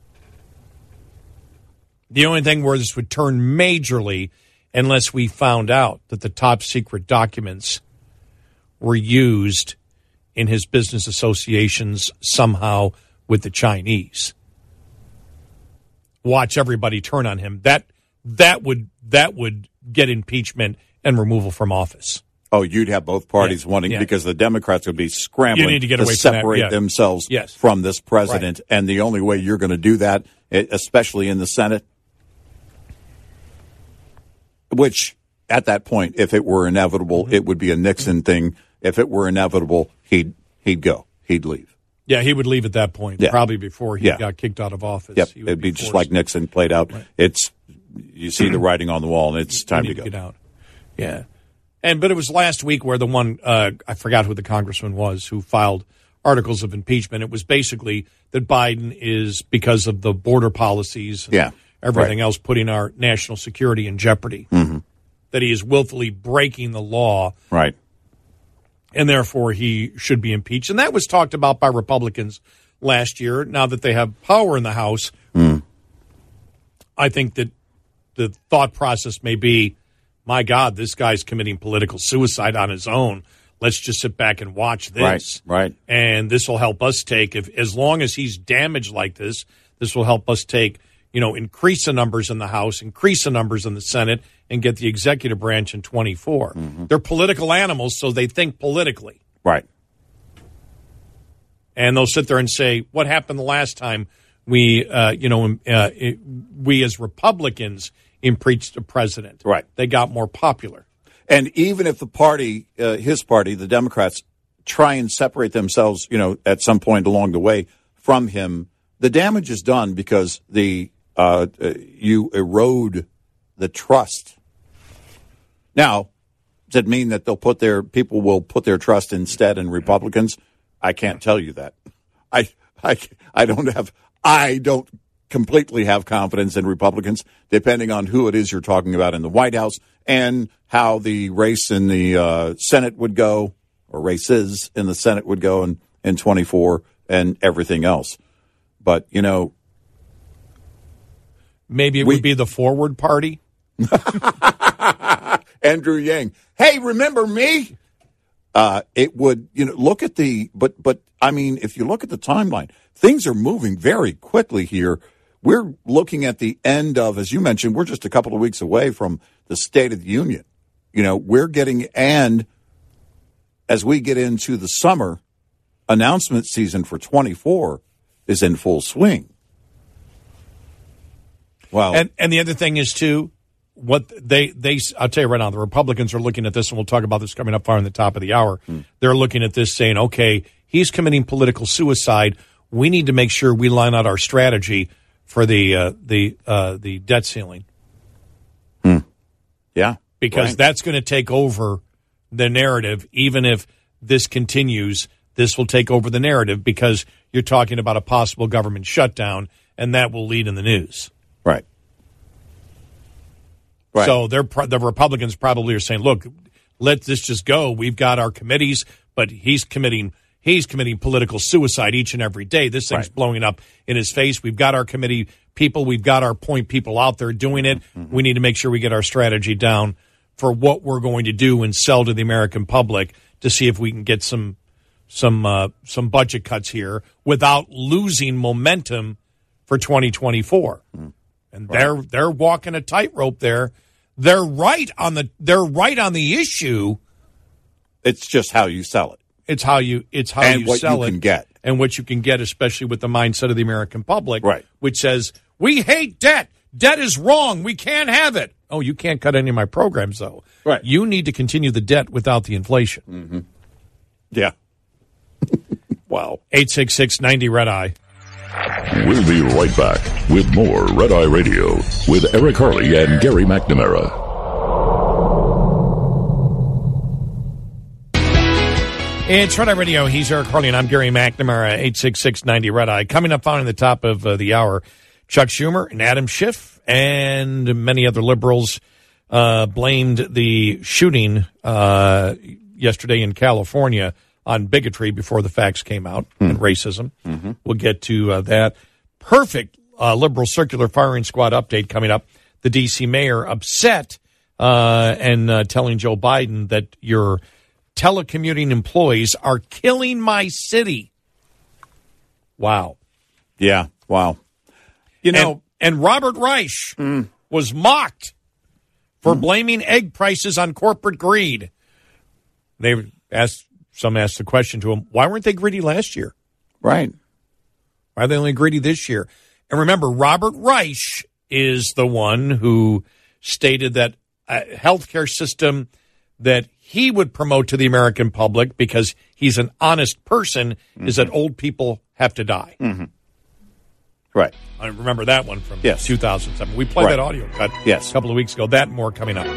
The only thing where this would turn majorly, unless we found out that the top secret documents were used in his business associations somehow with the Chinese. Watch everybody turn on him. That would get impeachment and removal from office. Oh, you'd have both parties wanting, because the Democrats would be scrambling you need to get away separate from that. themselves from this president. Right. And the only way you're going to do that, especially in the Senate, which at that point, if it were inevitable, it would be a Nixon thing. If it were inevitable, he'd go. He'd leave. Yeah, he would leave at that point, probably before he got kicked out of office. Yep, it'd be just like Nixon played out. Right. You see the writing on the wall, and it's time to go. Get out. Yeah. But it was last week where the one, I forgot who the congressman was, who filed articles of impeachment. It was basically that Biden is, because of the border policies and everything else, putting our national security in jeopardy. Mm-hmm. That he is willfully breaking the law. Right. And therefore he should be impeached. And that was talked about by Republicans last year. Now that they have power in the House, I think that the thought process may be, my God, this guy's committing political suicide on his own. Let's just sit back and watch this. Right. And this will help us take, as long as he's damaged like this, this will help us take, increase the numbers in the House, increase the numbers in the Senate, and get the executive branch in 24. Mm-hmm. They're political animals, so they think politically. Right. And they'll sit there and say, what happened the last time we as Republicans impeached the president? Right. They got more popular. And even if the party, his party, the Democrats, try and separate themselves, at some point along the way from him, the damage is done because you erode the trust. Now, does it mean that people will put their trust instead in Republicans? I can't tell you that. I don't completely have confidence in Republicans, depending on who it is you're talking about in the White House and how the race in the Senate would go, or races in the Senate would go in 24 and everything else. But, maybe it would be the Forward Party. Andrew Yang. Hey, remember me? it would, look at but I mean, if you look at the timeline, things are moving very quickly here. We're looking at the end of, as you mentioned, we're just a couple of weeks away from the State of the Union. And as we get into the summer, announcement season for 24 is in full swing. Wow. And the other thing is, too, what I'll tell you right now, the Republicans are looking at this, and we'll talk about this coming up far in the top of the hour. They're looking at this saying, okay, he's committing political suicide. We need to make sure we line out our strategy for the debt ceiling. Yeah. Because that's going to take over the narrative. Even if this continues, this will take over the narrative because you're talking about a possible government shutdown, and that will lead in the news. Right. So the Republicans probably are saying, look, let this just go. We've got our committees, but he's committing political suicide each and every day. This thing's blowing up in his face. We've got our committee people. We've got our point people out there doing it. We need to make sure we get our strategy down for what we're going to do and sell to the American public to see if we can get some budget cuts here without losing momentum for 2024. And they're walking a tightrope there. They're right on the issue. It's just how you sell it. It's how you sell it can get. And what you can get, especially with the mindset of the American public, which says, we hate debt. Debt is wrong. We can't have it. Oh, you can't cut any of my programs, though. Right. You need to continue the debt without the inflation. Yeah. Wow. 866-90-RED-EYE. We'll be right back with more Red Eye Radio with Eric Harley and Gary McNamara. It's Red Eye Radio. He's Eric Harley, and I'm Gary McNamara, 866-90-RED-EYE. Coming up on the top of the hour, Chuck Schumer and Adam Schiff and many other liberals blamed the shooting yesterday in California on bigotry before the facts came out and racism. We'll get to that. Perfect liberal circular firing squad update coming up. The D.C. mayor upset and telling Joe Biden that your telecommuting employees are killing my city. Wow. Yeah, wow. And Robert Reich was mocked for blaming egg prices on corporate greed. Some asked the question to him, why weren't they greedy last year? Right. Why are they only greedy this year? And remember, Robert Reich is the one who stated that a healthcare system that he would promote to the American public because he's an honest person is that old people have to die. Right. I remember that one from 2007. We played that audio cut a couple of weeks ago. That and more coming up.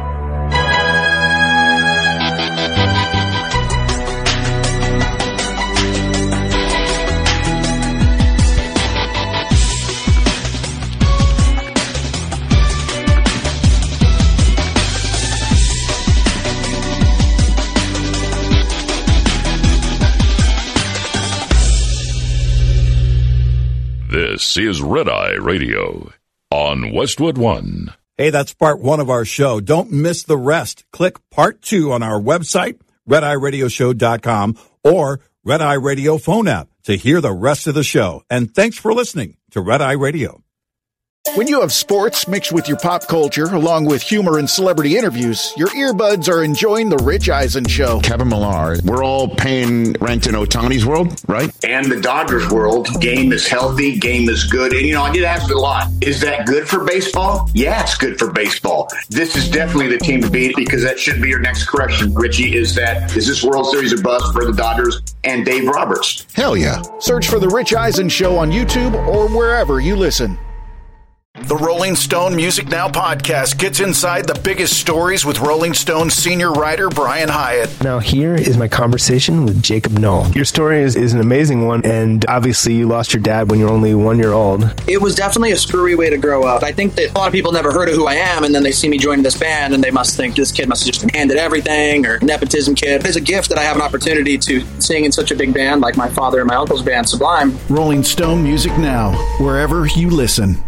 This is Red Eye Radio on Westwood One. Hey, that's part one of our show. Don't miss the rest. Click part two on our website, RedEyeRadioshow.com, or Red Eye Radio phone app to hear the rest of the show. And thanks for listening to Red Eye Radio. When you have sports mixed with your pop culture, along with humor and celebrity interviews, your earbuds are enjoying The Rich Eisen Show. Kevin Millar, we're all paying rent in Ohtani's world, right? And the Dodgers world, game is healthy, game is good. And, I get asked a lot, is that good for baseball? Yeah, it's good for baseball. This is definitely the team to beat because that should be your next correction, Richie, is this World Series a bust for the Dodgers and Dave Roberts? Hell yeah. Search for The Rich Eisen Show on YouTube or wherever you listen. The Rolling Stone Music Now podcast gets inside the biggest stories with Rolling Stone senior writer Brian Hyatt. Now here is my conversation with Jacob Knoll. Your story is an amazing one, and obviously you lost your dad when you were only 1 year old. It was definitely a screwy way to grow up. I think that a lot of people never heard of who I am, and then they see me joining this band, and they must think this kid must have just been handed everything, or nepotism kid. It's a gift that I have an opportunity to sing in such a big band like my father and my uncle's band, Sublime. Rolling Stone Music Now, wherever you listen.